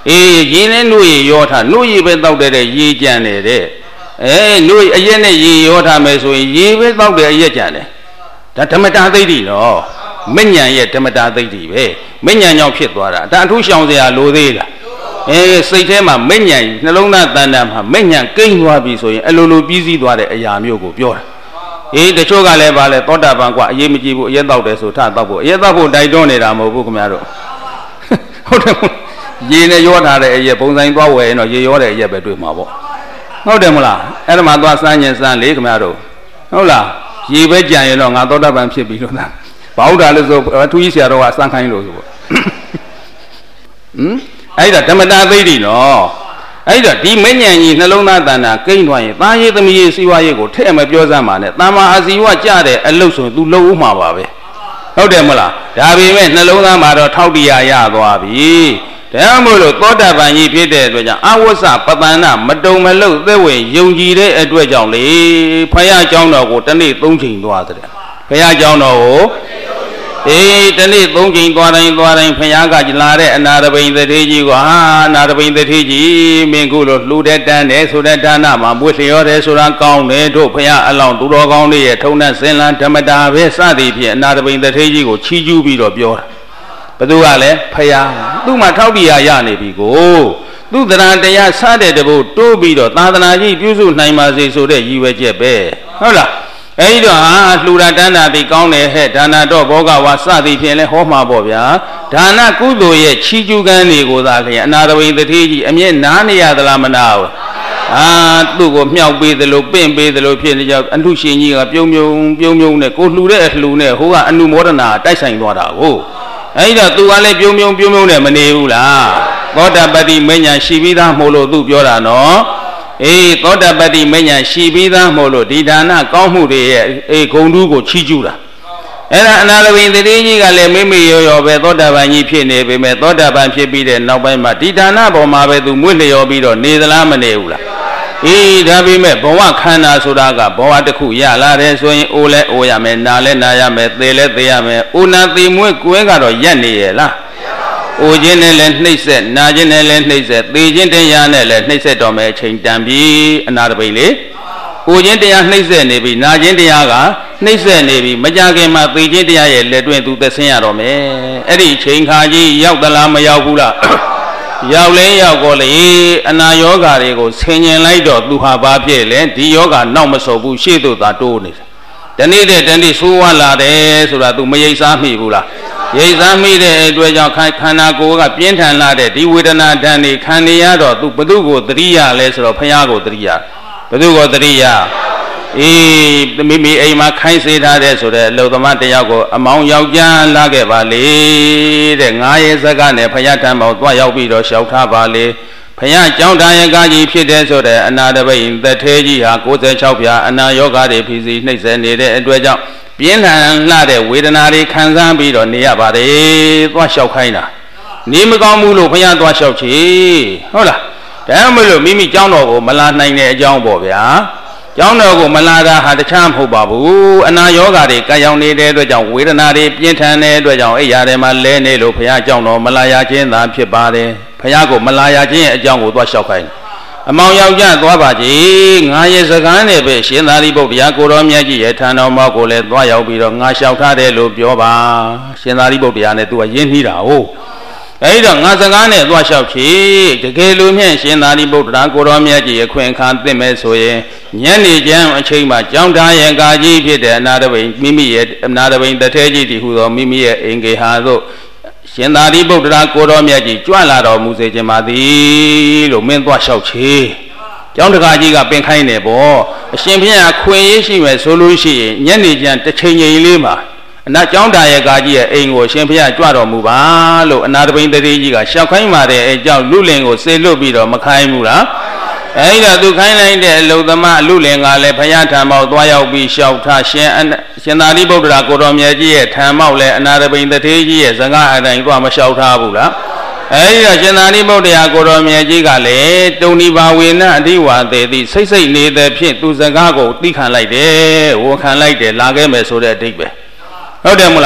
ရေနဲ့နှုတ်ရရောထားနှုတ်ရပဲတောက်တဲ့ရေကြံနေတဲ့နှုတ်အရက်နဲ့ရေရောထားမယ်ဆိုရင်ရေပဲတောက်တဲ့အရက်ကြံတယ်ဒါဓမ္မတာသိတိနော်မဉ္ဇဉ်ရဲ့ဓမ္မတာသိတိပဲမဉ္ဇဉ်ကြောင့်ဖြစ်သွားတာဒါအထူးရှောင်စရာလိုသေးလားစိတ်ထဲမှာမဉ္ဇဉ်နှလုံးသားတဏ္ဍာမှာမဉ္ဇဉ်ကိန်းသွားပြီဆိုရင်အလိုလိုပြီးစည်းသွားတဲ့အရာမျိုးကိုပြောတာတချို့ကလည်းဗာလဲသောတာပန်กว่าအရေးမကြည့်ဘူးအရက်တောက်တယ်ဆိုထတောက်ဖို့အရက်တောက်ဖို့တိုက်တွန်းနေတာမဟုတ်ဘူးခင်ဗျားတို့ဟုတ်တယ်ရေနဲ့ရောထားတဲ့အရက်ပုံဆိုင်သွားဝယ်ရင်တော့ရေရောတဲ့အရက်ပဲတွေ့မှာပေါ့ဟုတ်တယ်မလားအဲ့ဒါမှသွားစမ်းရင်စမ်းလေခင်ဗျားတို့ဟုတ်လားရေပဲကြံရင်တော့ငါသောတာပန်ဖြစ်ပြီလို့သာဘာဟုတ်တာလဲဆိုအထူးကြီးဆရာတော်ကစမ်းခိုင်းလို့ဆိုပေါ့အဲ့ဒါဓမ္မတာသိတိနော်အဲ့ဒါဒီမဉ္ဇဉ်ကြီးနှလုံးသားတဏ္ဍာကိန်းသွားရင်သားရေးသမီးရေးစီးပွားရေးကိုထည့်မပြောစမ်းပါနဲ့တမ္မာအာဇီဝကြတဲ့အလုပ်ဆိုရင် तू လုပ်ဦးမှာပါပဲဟုတ်တယ်မလားဒါပေမဲ့နှလုံးသားမှာတော့ထောက်တရားရသွားပြီဒါမို့လို့သောတာပန်ကြီးဖြစ်တဲ့အတွက်ကြောင့်အဝိဇ္ဇပတဏမတုံမလုသက်ဝင်ယုံကြည်တဲ့အတွက်ကြောင့်လေဖယားเจ้าတော်ကိုတနေ့3ချိန်သွားတဲ့ဖယားเจ้าတော်ကိုတနေ့3ချိန်သွားတိုင်းဖယားကလာတဲ့အနာရဘိန်သတိကြီးကအနာရဘိန်သတိကြီးမင်းခုလိုလှူတဲ့တန်းတယ်ဆိုတဲ့ဒါနမှာမွေးလျော်တယ်ဆိုတာကောင်းတယ်တို့ဖယားအလောင်းသူတော်ကောင်းတွေရဲ့ထုံနဲ့စင်လန်းဓမ္မတာပဲစသည်ဖြင့်အနာရဘိန်သတိကြီးကိုချီးကျူးပြီးတော့ပြောတာဘသူကလည်းဖယားသူ့မှာထောက်တရားရနေပြီကိုသူ့တရားတရားစတဲ့တဘုတ်တိုးပြီးတော့သာသနာကြီးပြုစုနိုင်ပါစေဆိုတဲ့ရည်ရွယ်ချက်ပဲဟုတ်လားအဲဒီတော့လှူတာတန်းတာပြီးကောင်းတယ်ဟဲ့ဒါနတော့ဘောဂဝါစသည်ဖြင့်လဲဟောမှာပေါ့ဗျာဒါနကုသိုလ်ရဲ့ချီးကျူးကမ်းတွေကိုသာလျှင်အနာရဝိတ္တိကြီးအမြဲနားနေရသလားမနာဘူးသူ့ကိုမြောက်ပေးသလိုပင့်ပေးသလိုဖြစ်နေကြအလှရှင်ကြီးကပြုံးနဲ့ကိုလှူတဲ့အလှူနဲ့ဟိုကအနုမောဒနာတိုက်ဆိုင်သွားတာကိုအဲ့ဒါသူကလည်းပြုံးနဲ့မနေဘူးလားသောတာပတ္တိမဉ္ဇဉ်ရှိပြီးသားမို့လို့သူပြောတာနော်သောတာပတ္တိမဉ္ဇဉ်ရှိပြီးသားမို့လို့ဒီဒါနကောင်းမှုတွေရဲ့ဂုဏ်ထူးကိုချီးကျူးတာအဲ့ဒါအနာရဝိတ္တိကြီးကလည်းမိရောပဲသောတာပန်ကြီးဖြစ်နေပေမဲ့သောတာပန်ဖြစ်ပြီးတဲ့နောက်ပိုင်းမှာဒီဒါနပေါ်မှာပဲသူမွေ့လျော်ပြီးတော့နေသလားမနေဘူးလားဒါပေမဲ့ဘဝခန္ဓာဆိုတာကဘဝတစ်ခုရလာတယ်ဆိုရင်အိုလဲအိုရမယ်နာလဲနာရမယ်သေလဲသေရမယ်အိုနာသေမွေးကွဲကတော့ရက်နေရဲ့လားအိုခြင်းနဲ့လည်းနှိမ့်ဆက်နာခြင်းနဲ့လည်းနှိမ့်ဆက်သေခြင်းတရားနဲ့လည်းနှိမ့်ဆက်တော်မယ်အချိန်တန်ပြီအနာတပိန်လေအိုခြင်းတရားနှိမ့်ဆက်နေပြီနာခြင်းတရားကနှိမ့်ဆက်နေပြီမကြခင်မှာသေခြင်းတရားရဲ့လက်တွင်သူသက်ဆင်းရတော့မယ်အဲ့ဒီချိန်ခါကြီးရောက်သလားမရောက်ဘူးလားရောက်လဲရောက်ကိုလေအနာယောဂါတွေကိုဆင်ញင်လိုက်တော့သူဟာဘာဖြစ်လဲဒီယောဂါနောက်မဆုတ်ဘူးရှေ့သို့သာတိုးနေတယ်တနေ့တဲ့တနေ့ဆိုးဝါလာတယ်ဆိုတာ तू မရိပ်စားမိဘူးလားရိပ်စားမိတဲ့အတွက်ကြောင့်ခန္ဓာကိုယ်ကပြင်းထန်လာတဲ့ဒီဝေဒနာဓာတ်တွေခံနေရတော့ तू ဘသူကိုသတိရလဲဆိုတော့ဖယားကိုသတိရဘသူကိုသတိရမိအိမ်မှာခိုင်းစေထားတဲ့ဆိုတဲ့အလုသမားတယောက်ကိုအမောင်ယောက်ျားလာခဲ့ပါလေတဲ့9ရက်စက္ကနဲ့ဖယားထံမှာသွားရောက်ပြီးတော့လျှောက်ထားပါလေဖယားကြောင်းတန်ရကကြီးဖြစ်တဲ့ဆိုတဲ့အနာတပိန်သက်သေးကြီးဟာ96ပြာအနာယောဂါတွေဖြစ်စီနှိမ့်ဆက်နေတဲ့အတွက်ကြောင့်ပြင်းထန်လှတဲ့ဝေဒနာတွေခံစားပြီးတော့နေရပါတယ်သွားလျှောက်ခိုင်းတာနေမကောင်းဘူးလို့ဖယားသွားလျှောက်ချေဟုတ်လားဒါမှမဟုတ်မိမိကြောင်းတော်ကိုမလာနိုင်တဲ့အကြောင်းပေါ့ဗျာကျောင်းတော်ကိုမလာတာဟာတခြားမဟုတ်ပါဘူးအနာယောဂါတွေကာယောင်နေတဲ့အတွက်ကြောင့်ဝေဒနာတွေပြင်းထန်တဲ့အတွက်ကြောင့်အိယာထဲမှာလဲနေလို့ဘုရားကျောင်းတော်မလာရခြင်းသာဖြစ်ပါတယ်ဘုရားကိုမလာရခြင်းရဲ့အကြောင်းကိုသွားလျှောက်ခိုင်းအမောင်ယောက်ျားသွားပါကြီး9ရက်စကားနဲ့ပဲရှင်သာရိပုတ္တရာကိုတော်မြတ်ကြီးရဲ့ထံတော်မှာကိုလည်းသွားရောက်ပြီးတော့ငါလျှောက်ထားတယ်လို့ပြောပါရှင်သာရိပုတ္တရာနဲ့သူကရင်းနှီးတာဟုတ်အဲ့တော့ငါစကားနဲ့သွားလျှောက်ချေတကယ်လို့မြင့်ရှင်သာရိပုတ္တရာကိုတော်မြတ်ကြီးအခွင့်အခါသင့်မဲ့ဆိုရင်ညနေကျမ်းအချိန်မှာကြောင်းထားရင်ကာကြီးဖြစ်တဲ့အနာတပိန်မိမိရဲ့အနာတပိန်တထဲကြီးတည်ဟူသောမိမိရဲ့အင်္ဂေဟာသို့ရှင်သာရိပုတ္တရာကိုတော်မြတ်ကြီးကြွလာတော်မူစေခြင်းပါသည်လို့မင်းသွားလျှောက်ချေကျောင်းတကာကြီးကပင်ခိုင်းနေပေါ့အရှင်ဘုရားခွင့်ရရှိမယ်ဆိုလို့ရှိရင်ညနေကျမ်းတစ်ချိန်ချိန်လေးမှာအနာကျောင်းတာရဲ့ကာကြီးရဲ့အိမ်ကိုရှင်ဘုရားကြွတော်မူပါလို့အနာတပိန်တတိကြီးကရှောက်ခိုင်းပါတယ်အဲကြောင့်လူလင်ကိုစေလွတ်ပြီးတော့မခိုင်းဘူးလားအဲ့ဒါသူခိုင်းလိုက်တဲ့အလုသမားလူလင်ကလည်းဘုရားထံမောက်သွားရောက်ပြီးလျှောက်ထားရှင်သာရိပုတ္တရာကိုတော်မြတ်ကြီးရဲ့ထံမောက်လည်းအနာတပိန်တတိကြီးရဲ့စကားအတိုင်းသွားမလျှောက်ထားဘူးလားအဲ့ဒါရှင်သာရိပုတ္တရာကိုတော်မြတ်ကြီးကလည်းတုန်ဒီဘာဝေနအဓိဝါသေးသည်စိတ်နေတဲ့ဖြင့်သူစကားကိုသိခံလိုက်တယ်ဝန်ခံလိုက်တယ်လာခဲ့မယ်ဆိုတဲ့အဓိပ္ပာယ်ဟုတ်တယ်မလား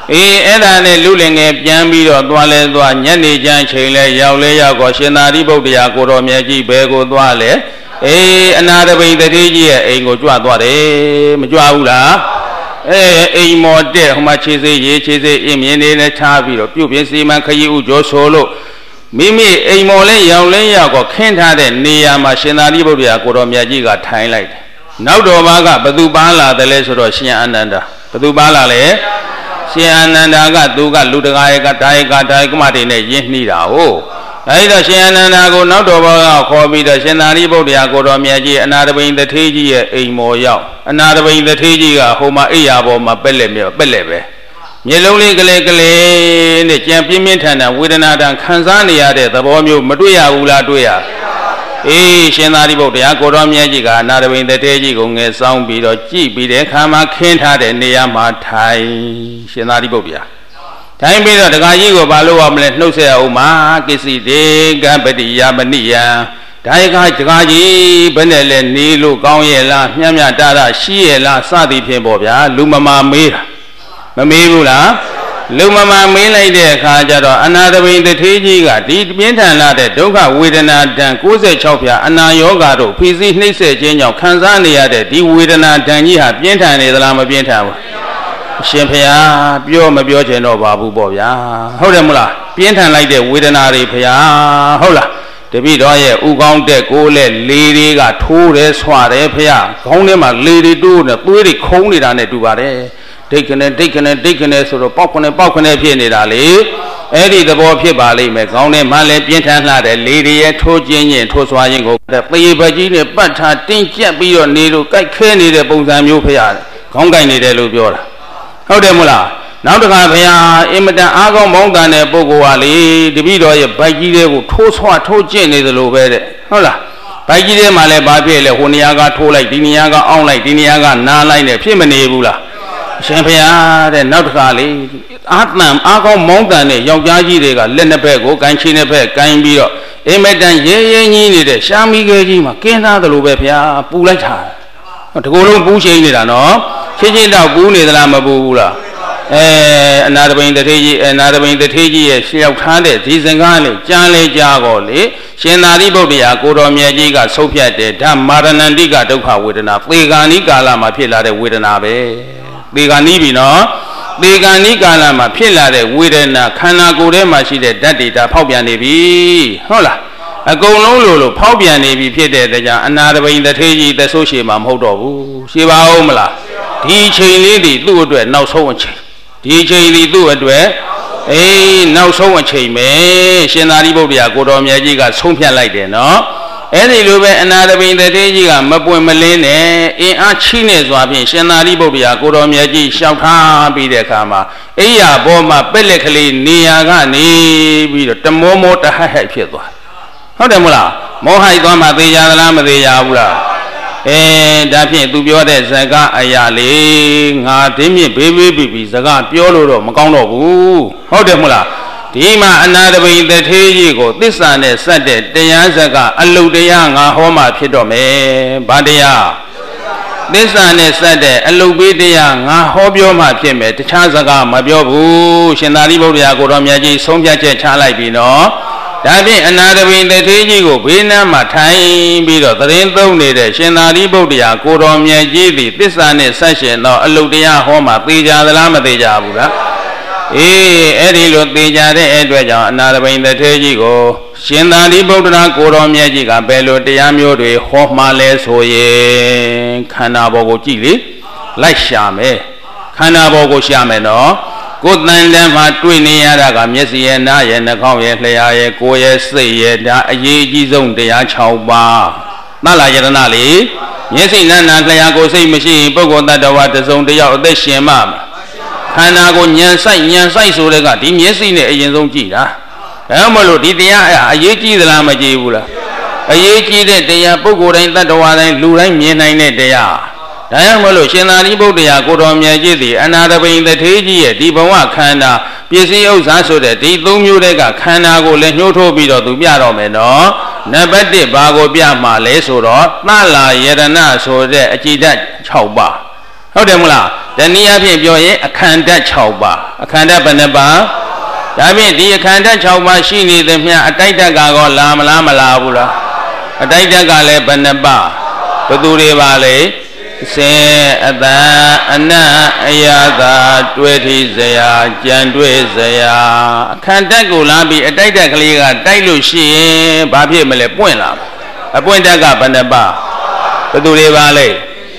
အဲ့ဒါနဲ့လူလင်ငယ်ပြန်ပြီးတော့သွားလဲသွားညနေကျန်းချိန်လဲရောက်လဲရောက်တော့ရှင်သာရိပုတ္တရာကိုတော်မြတ်ကြီးဘယ်ကိုသွားလဲအနာတပိန်တတိကြီးရဲ့အိမ်ကိုကြွသွားတယ်မကြွဘူးလားအိမ်မော်တဲ့ဟိုမှာခြေစေးရေခြေစေးအင်းမြင်းနေနဲ့ထားပြီးတော့ပြုတ်ပြင်းစီမံခရီးဥကျော်ဆိုလို့မိမိအိမ်မော်လဲရောက်လဲရောက်တော့ခင်းထားတဲ့နေရာမှာရှင်သာရိပုတ္တရာကိုတော်မြတ်ကြီးကထိုင်လိုက်တယ်နောက်တော်ဘာကဘသူပါလာတယ်လဲဆိုတော့ရှင်အာနန္ဒာဘသူပါလာလဲရှင်အာနန္ဒာကသူကလူတကာရဲ့ကဒါယကမတွေနဲ့ယဉ်နှီးတာဟုတ်အဲဒီတော့ရှင်အာနန္ဒာကိုနောက်တော်ဘာကခေါ်ပြီးတော့ရှင်သာရိပုတ္တရာကိုတော်မြတ်ကြီးအနာတပိန်တထေးကြီးရဲ့အိမ်မော်ရောက်အနာတပိန်တထေးကြီးကဟိုမှာအိယာပေါ်မှာပက်လက်ပဲမျက်လုံးလေးကလေးနဲ့ကြံပြင်းပြင်းထန်ထန်ဝေဒနာတန်ခံစားနေရတဲ့သဘောမျိုးမတွေ့ရဘူးလားတွေ့ရရှင်သာရိပုတ္တရာကိုတော်မြတ်ကြီးကအနာတပိန်တထေးကြီးကိုငယ်ဆောင်ပြီးတော့ကြည့်ပြီးတဲ့အခါမှာခင်းထားတဲ့နေရာမှာထိုင်ရှင်သာရိပုတ္တရာထိုင်ပြီးတော့ဒကာကြီးကိုဘာလို့ရမလဲနှုတ်ဆက်အောင်မှာကိစ္စတေကပတိယမဏိယံဒါယကဒကာကြီးဘယ်နဲ့လဲနေလို့ကောင်းရဲ့လားမြတ်မြတ်တာရှိရဲ့လားစသည်ဖြင့်ပေါ့ဗျာလူမမာမေးတာမမေးဘူးလားလူမမာမေးလိုက်တဲ့အခါကျတော့အနာတပိန်တထေးကြီးကဒီပြင်းထန်လာတဲ့ဒုက္ခဝေဒနာတန်96ဖြာအနာယောဂါတို့ဖိစီးနှိမ့်ဆက်ခြင်းကြောင့်ခံစားနေရတဲ့ဒီဝေဒနာတန်ကြီးဟာပြင်းထန်နေသလားမပြင်းထန်ဘူးရှင်ဖျားပြောမပြောချင်တော့ပါဘူးပေါ့ဗျာဟုတ်တယ်မလားပြင်းထန်လိုက်တဲ့ဝေဒနာတွေဖျားဟုတ်လားတပိတော်ရဲ့ဥကောင်းတဲ့ကိုယ်လက်လေတွေကထိုးတယ်ဆွာတယ်ဖျားခေါင်းထဲမှာလေတွေတိုးနေသွေးတွေခုံးနေတာနဲ့တူပါတယ်ဒိတ်ကနေဆိုတော့ပေါက်ခနဲ့ဖြစ်နေတာလေအဲ့ဒီသဘောဖြစ်ပါလိမ့်မယ်ခေါင်းထဲမှာလည်းပြင်းထန်လှတဲ့လေတွေရဲ့ထိုးခြင်းချင်းထိုးဆွာခြင်းကိုသေဘကြီးနဲ့ပတ်ထားတင်းကျပ်ပြီးတော့နေလို့ကြိုက်ခဲနေတဲ့ပုံစံမျိုးဖျားခေါင်းကိုက်နေတယ်လို့ပြောတာဟုတ်တယ်မလားနောက်တစ်ခါဘုရားအင်မတန်အားကောင်းမောင်းတန်တဲ့ပုဂ္ဂိုလ်ဟာလေတပည့်တော်ရဲ့ဗိုက်ကြီးတွေကိုထိုးဆွာထိုးကျင့်နေသလိုပဲတဲ့ဟုတ်လားဗိုက်ကြီးထဲမှာလည်းဘာဖြစ်လဲဟိုနေရာကထိုးလိုက်ဒီနေရာကအောင်းလိုက်ဒီနေရာကနားလိုက်နဲ့ဖြစ်မနေဘူးလားရှင်ဘုရားတဲ့နောက်တစ်ခါလေအားကောင်းမောင်းတန်တဲ့ယောက်ျားကြီးတွေကလက်နှစ်ဖက်ကိုကန်ချီနှစ်ဖက်ကန်ပြီးတော့အင်မတန်ရဲကြီးနေတဲ့ရှာမီခဲကြီးမှာကင်းသားသလိုပဲဘုရားပူလိုက်တာတကူလုံးပူချိန်နေတာနော်ချင်းတော့ပူနေသလားမပူဘူးလားအနာတပိန်တထေးကြီးရဲ့လျှောက်ထားတဲ့ဒီစကားလေးကြားလဲကြားကောလေရှင်သာရိပုတ္တရာကိုတော်မြတ်ကြီးကဆုတ်ဖြတ်တယ်ဓမ္မာရဏန္တိကဒုက္ခဝေဒနာသေဂာနိကာလမှာဖြစ်လာတဲ့ဝေဒနာပဲသေဂာနိပြီနော်သေဂာနိကာလမှာဖြစ်လာတဲ့ဝေဒနာခန္ဓာကိုယ်ထဲမှာရှိတဲ့ဓာတ်တွေဒါဖောက်ပြန်နေပြီဟုတ်လားအကုန်လုံးလို့ဖောက်ပြန်နေပြီဖြစ်တဲ့တရားအနာတပိန်တထေးကြီးသက်ဆိုးရှည်မှာမဟုတ်တော့ဘူးရှည်ပါဦးမလားဒီချိန်လေးတွေသူ့အတွက်နောက်ဆုံးအချိန်ဒီချိန်ဒီသူ့အတွက်နောက်ဆုံးအချိန်ပဲရှင်သာရိပုတ္တရာကိုတော်မြတ်ကြီးကဆုံးဖြတ်လိုက်တယ်နော်အဲ့ဒီလိုပဲအနာတပိန်တထေးကြီးကမပွင့်မလင်းနဲ့အင်အားချိနေစွာဖြင့်ရှင်သာရိပုတ္တရာကိုတော်မြတ်ကြီးရှောက်ထားပြီးတဲ့အခါမှာအိယာဘောမှာပက်လက်ကလေးနေရာကနေပြီးတော့တမောမောတဟဟဖြစ်သွားဟုတ်တယ်မလားမောဟိုက်သွားမှသေကြသလားမသေကြဘူးလားဒါဖြင့်သူပြောတဲ့ဇကာအရာလေးငါတင်းမြင့်ဘေးပြီးဇကာပြောလို့တော့မကောင်းတော့ဘူးဟုတ်တယ်မလားဒီမှာအနာတပိန်တထေးကြီးကိုသစ္စာနဲ့စက်တဲ့တရားဇကာအလုတ်တရားငါဟောမှဖြစ်တော့မယ်ဘာတရားသစ္စာနဲ့စက်တဲ့အလုတ်ပေးတရားငါဟောပြောမှဖြစ်မယ်တခြားဇကာမပြောဘူးရှင်သာရိပုတ္တရာကိုတော်မြတ်ကြီးဆုံးဖြတ်ချက်ချလိုက်ပြီနော်ဒါဖြင့်အနာတပိန်တထေးကြီးကိုဘေးနားမှာထိုင်ပြီးတော့သတင်းသုံးနေတဲ့ရှင်သာရိပုတ္တရာကိုတော်မြတ်ကြီးသည်သစ္စာနဲ့ဆက်ရှင်သောအလုတ်တရားဟောမှာသေကြသလားမသေကြဘူးလားအဲ့ဒီလိုသေကြတဲ့အတွက်ကြောင့်အနာတပိန်တထေးကြီးကိုရှင်သာရိပုတ္တရာကိုတော်မြတ်ကြီးကဘယ်လိုတရားမျိုးတွေဟောမှာလဲဆိုရင်ခန္ဓာဘော်ကိုကြည့်လေလိုက်ရှာမယ်ခန္ဓာဘော်ကိုရှာမယ်နော်ကိုယ်တန်တန်းမှာတွေ့နေရတာကမျက်စိရဲ့နားရဲ့နှာခေါင်းရဲ့လျှာရဲ့ကိုယ်ရဲ့စိတ်ရဲ့ဒါအရေးအကြီးဆုံးတရား6ပါးသတ်လာယတနာလေမျက်စိနားနာလျှာကိုယ်စိတ်မရှိရင်ပုဂ္ဂိုလ်တ attva တစ်စုံတစ်ယောက်အသက်ရှင်မှခန္ဓာကိုညံဆိုင်ဆိုတဲ့ကဒီမျက်စိနဲ့အရင်ဆုံးကြည့်တာဒါမှမဟုတ်ဒီတရားအရေးကြီးသလားမကြီးဘူးလားအရေးကြီးတဲ့တရားပုဂ္ဂိုလ်တိုင်းတ attva တိုင်းလူတိုင်းမြင်နိုင်တဲ့တရားဒါကြောင့်မလို့ရှင်သာရိပုတ္တရာကိုတော်မြတ်ကြီးသည်အနာတပိန်တထေးကြီးရဲ့ဒီဘဝခန္ဓာပစ္စည်းဥစ္စာဆိုတဲ့ဒီ၃မျိုးတည်းကခန္ဓာကိုလည်းညှိုးထိုးပြီးတော့သူပြတော့မယ်နော်နံပါတ်1ဘာကိုပြမှာလဲဆိုတော့သလာယရဏဆိုတဲ့အကြည်ဓာတ်6ပါးဟုတ်တယ်မလားတနည်းအားဖြင့်ပြောရင်အခန္ဓာ6ပါးအခန္ဓာဘယ်နှပါးဒါဖြင့်ဒီအခန္ဓာ6ပါးရှိနေသမျှအတိုက်တက်ကကောလာမလားမလာဘူးလားအတိုက်တက်ကလည်းဘယ်နှပါးဘယ်သူတွေပါလဲစင်အတန်အနတ်အရာသာတွေ့ထိစရာကြံတွေ့စရာအခန္ဓာကိုလာပြီးအတိုက်တက်ကလေးကတိုက်လို့ရှိရင်ဘာဖြစ်မလဲပွင့်လာအပွင့်တက်ကဘယ်နှပါးဘယ်သူတွေပါလဲ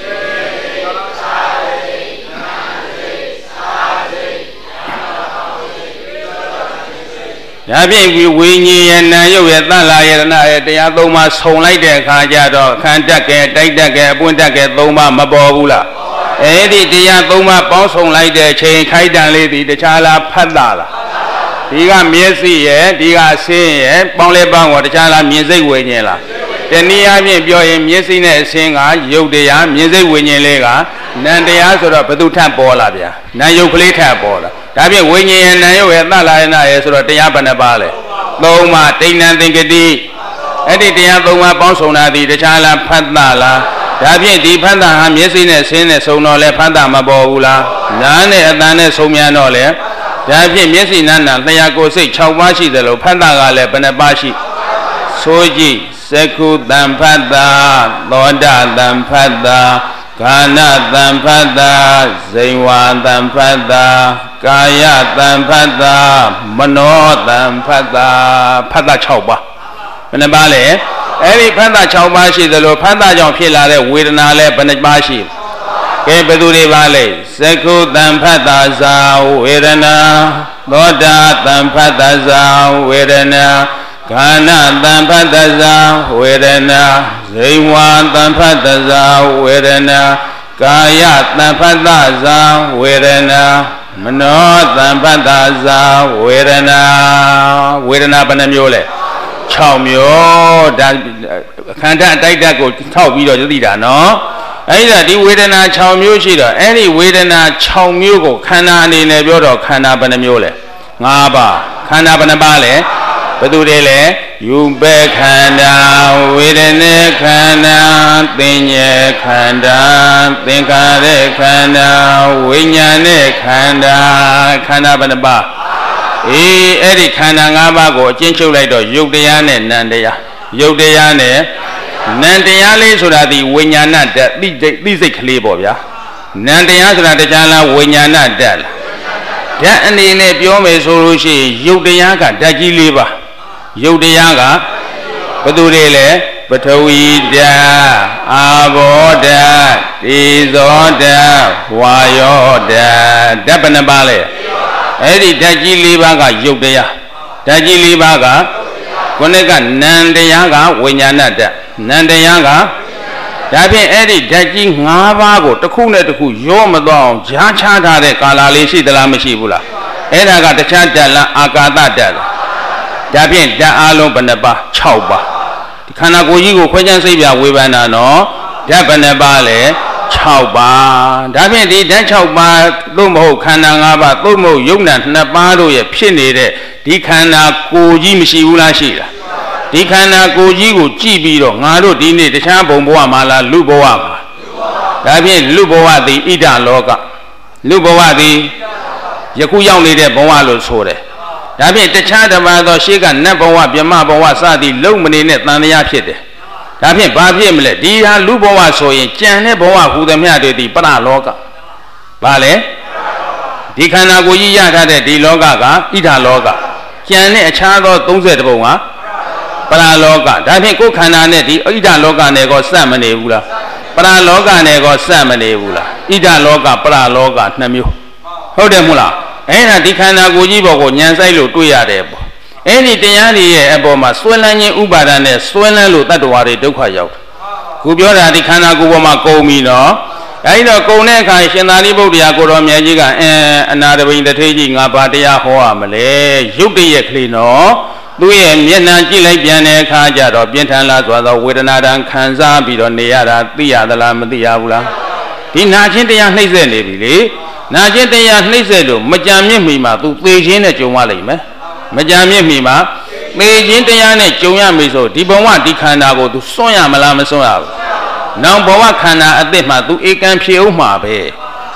ဒါဖြင့်ဝိညာဉ်ရဲ့နာယုတ်ရဲ့သလယရဏရဲ့တရား၃ပါးဆုံလိုက်တဲ့အခါကျတော့ခန္ဓာကဲတိုက်တက်ကဲအပွင့်တက်ကဲ၃ပါးမပေါ်ဘူးလားအဲ့ဒီတရား၃ပါးပေါင်းဆုံလိုက်တဲ့ချိန်ခိုက်တန်လေးဒီတခြားလားဖတ်တာလားဒီကမျက်စိရဲ့ဒီကဆင်းရဲ့ပေါင်းလဲပေါင်းတော့တခြားလားမြင်စိတ်ဝိညာဉ်လားတနည်းအားဖြင့်ပြောရင်မျက်စိနဲ့အဆင်းကယုတ်တရားမြင်စိတ်ဝိညာဉ်လေးကနံတရားဆိုတော့ဘယ်သူထပ်ပေါ်လာဗျာနာယုတ်ကလေးထပ်ပေါ်လာဒါဖြင့်ဝိညာဉ်ရဲ့နာယုတ်ရဲ့သလာယနာရဲ့ဆိုတော့တရားဘယ်နှပါလဲ၃ပါးဒိဋ္ဌံသင်္ကတိအဲ့ဒီတရား၃ပါးပေါင်းစုံတာဒီတခြားလားဖတ်တာလားဒါဖြင့်ဒီဖတ်တာဟာမျက်စိနဲ့ဆင်းနဲ့စုံတော့လဲဖတ်တာမပေါ်ဘူးလားနားနဲ့အသံနဲ့စုံမြန်တော့လဲဒါဖြင့်မျက်စိနာနာလျှာကိုယ်စိတ်6ပါးရှိတယ်လို့ဖတ်တာကလည်းဘယ်နှပါးရှိဆိုကြည့်သက္ခုတံဖတ်တာသောတာတံဖတ်တာခန္ဓာတံဖတ်တာဇိဝတံဖတ်တာကာယတံဖတ်တာမနောတံဖတ်တာဖတ်တာ6ပါးဘယ်နှပါးလဲအဲ့ဒီဖတ်တာ6ပါးရှိသလိုဖတ်တာကြောင့်ဖြစ်လာတဲ့ဝေဒနာလည်းဘယ်နှပါးရှိကဲဘယ်သူတွေပါလဲသက္ခုတံဖတ်တာဇာဝေဒနာသောတာတံဖတ်တာဇာဝေဒနာခန္ဓာတံဖတ်တဇာဝေဒနာဇိဝတံဖတ်တဇာဝေဒနာကာယတံဖတ်တဇာဝေဒနာမနောတံဖတ်တဇာဝေဒနာဝေဒနာဘယ်နှမျိုးလဲ6မျိုးဒါခန္ဓာအတိုက်တက်ကိုထောက်ပြီးတော့သိတာနော်အဲ့ဒါဒီဝေဒနာ6မျိုးရှိတော့အဲ့ဒီဝေဒနာ6မျိုးကိုခန္ဓာအနေနဲ့ပြောတော့ခန္ဓာဘယ်နှမျိုးလဲ5ပါးခန္ဓာဘယ်နှပါးလဲဘယ်သူတွေလဲယူပေခန္ဓာဝေဒနေခန္ဓာသင်္ညေခန္ဓာသင်္ခါရခန္ဓာဝိညာဉ်နဲ့ခန္ဓာခန္ဓာဘယ်နှပါးအဲ့ဒီခန္ဓာ၅ပါးကိုအကျဉ်းချုပ်လိုက်တော့ယုတ်တရားနဲ့နံတရားယုတ်တရားနဲ့နံတရားလေးဆိုတာဒီဝိညာဏဓာတ်သိစိတ်ကလေးပေါ့ဗျာနံတရားဆိုတာတခြားလားဝိညာဏဓာတ်လားဓာတ်အနေနဲ့ပြောမယ်ဆိုလို့ရှိရင်ယုတ်တရားကဓာတ်ကြီး၄ပါးယုတ်တရားကဘယ်သူတွေလဲပထဝီဓာတ်အာဘောဓာတ်ဒေဇောဓာတ်ဝါယောဓာတ်ဓာတ်ဘယ်နှပါလဲအဲ့ဒီဓာတ်ကြီး၄ပါးကယုတ်တရားဓာတ်ကြီး၄ပါးကခုနကနံတရားကဝိညာဏဓာတ်နံတရားကဒါဖြင့်အဲ့ဒီဓာတ်ကြီး၅ပါးကိုတစ်ခုနဲ့တစ်ခုရောမသွားအောင်ကြားချထားတဲ့ကာလလေးရှိသလားမရှိဘူးလားအဲ့ဒါကတခြားဓာတ်လားအာကာသဓာတ်လားဒါဖြင့်ဓာတ်အလုံးဘယ်နှပါ6ပါဒီခန္ဓာကိုယ်ကြီးကိုခွဲခြမ်းစိတ်ပြဝေဖန်တာနော်ဓာတ်ဘယ်နှပါလဲ6ပါဒါဖြင့်ဒီဓာတ်6ပါသို့မဟုတ်ခန္ဓာ5ပါသို့မဟုတ်ယုတ်နံ2ပါတို့ရဲ့ဖြစ်နေတဲ့ဒီခန္ဓာကိုယ်ကြီးမရှိဘူးလားရှိလားဒီခန္ဓာကိုယ်ကြီးကိုကြည့်ပြီးတော့ငါတို့ဒီနေ့တခြားဘုံဘဝမှာလားလူဘဝမှာဒါဖြင့်လူဘဝသည်ဣဒလောကလူဘဝသည်ယခုရောက်နေတဲ့ဘဝလို့ဆိုတယ်ဒါဖြင့်တခြားဓမ္မသောရှေ့ကနတ်ဘဝဗြဟ္မဘဝစသည်လုံမနေနဲ့တန်တရားဖြစ်တယ်ဒါဖြင့်ဘာဖြစ်မလဲဒီဟာလူဘဝဆိုရင်ကြံတဲ့ဘဝဟူသမျှတွေဒီပရလောကဘာလဲဒီခန္ဓာကိုယ်ကြီးရထားတဲ့ဒီလောကကဣဒလောကကြံတဲ့အခြားသော30ဘုံကပရလောကဒါဖြင့်ကိုယ်ခန္ဓာနဲ့ဒီဣဒလောကနဲ့ကောစက်မနေဘူးလားပရလောကနဲ့ကောစက်မနေဘူးလားဣဒလောကပရလောက2မျိုးဟုတ်တယ်မို့လားအဲ့ဒါဒီခန္ဓာကိုယ်ကြီးဘောကိုညံဆိုင်လို့တွေ့ရတယ်ပေါ့အဲ့ဒီတရားတွေရဲ့အပေါ်မှာဆွဲလန်းခြင်းဥပါဒာနဲ့ဆွဲလန်းလို့တတ္တဝါတွေဒုက္ခရောက်တယ်ခုပြောတာဒီခန္ဓာကိုယ်ပေါ်မှာကုန်ပြီနော်အဲ့ဒီတော့ကုန်တဲ့အခါရှင်သာရိပုတ္တရာကိုတော်မြတ်ကြီးကအနာတပိန်တထေးကြီးငါဘာတရားဟောရမလဲရုပ်တရက်ကလေးနော်သူ့ရဲ့မျက်နှာကြည့်လိုက်ပြန်တဲ့အခါကျတော့ပြင်းထန်လာစွာသောဝေဒနာတံခံစားပြီးတော့နေရတာသိရသလားမသိရဘူးလားဒီနာချင်းတရားနှိမ့်ဆက်နေပြီလေနာချင်းတရားနှိမ့်ဆက်လို့မကြံမြင့်မိမှာသူသေခြင်းနဲ့ကြုံရလိမ့်မယ်မကြံမြင့်မိမှာသေခြင်းတရားနဲ့ကြုံရပြီဆိုဒီဘဝဒီခန္ဓာကိုသူစွန့်ရမလားမစွန့်ရဘူးနောက်ဘဝခန္ဓာအသစ်မှာသူဧကံဖြစ်အောင်မှာပဲ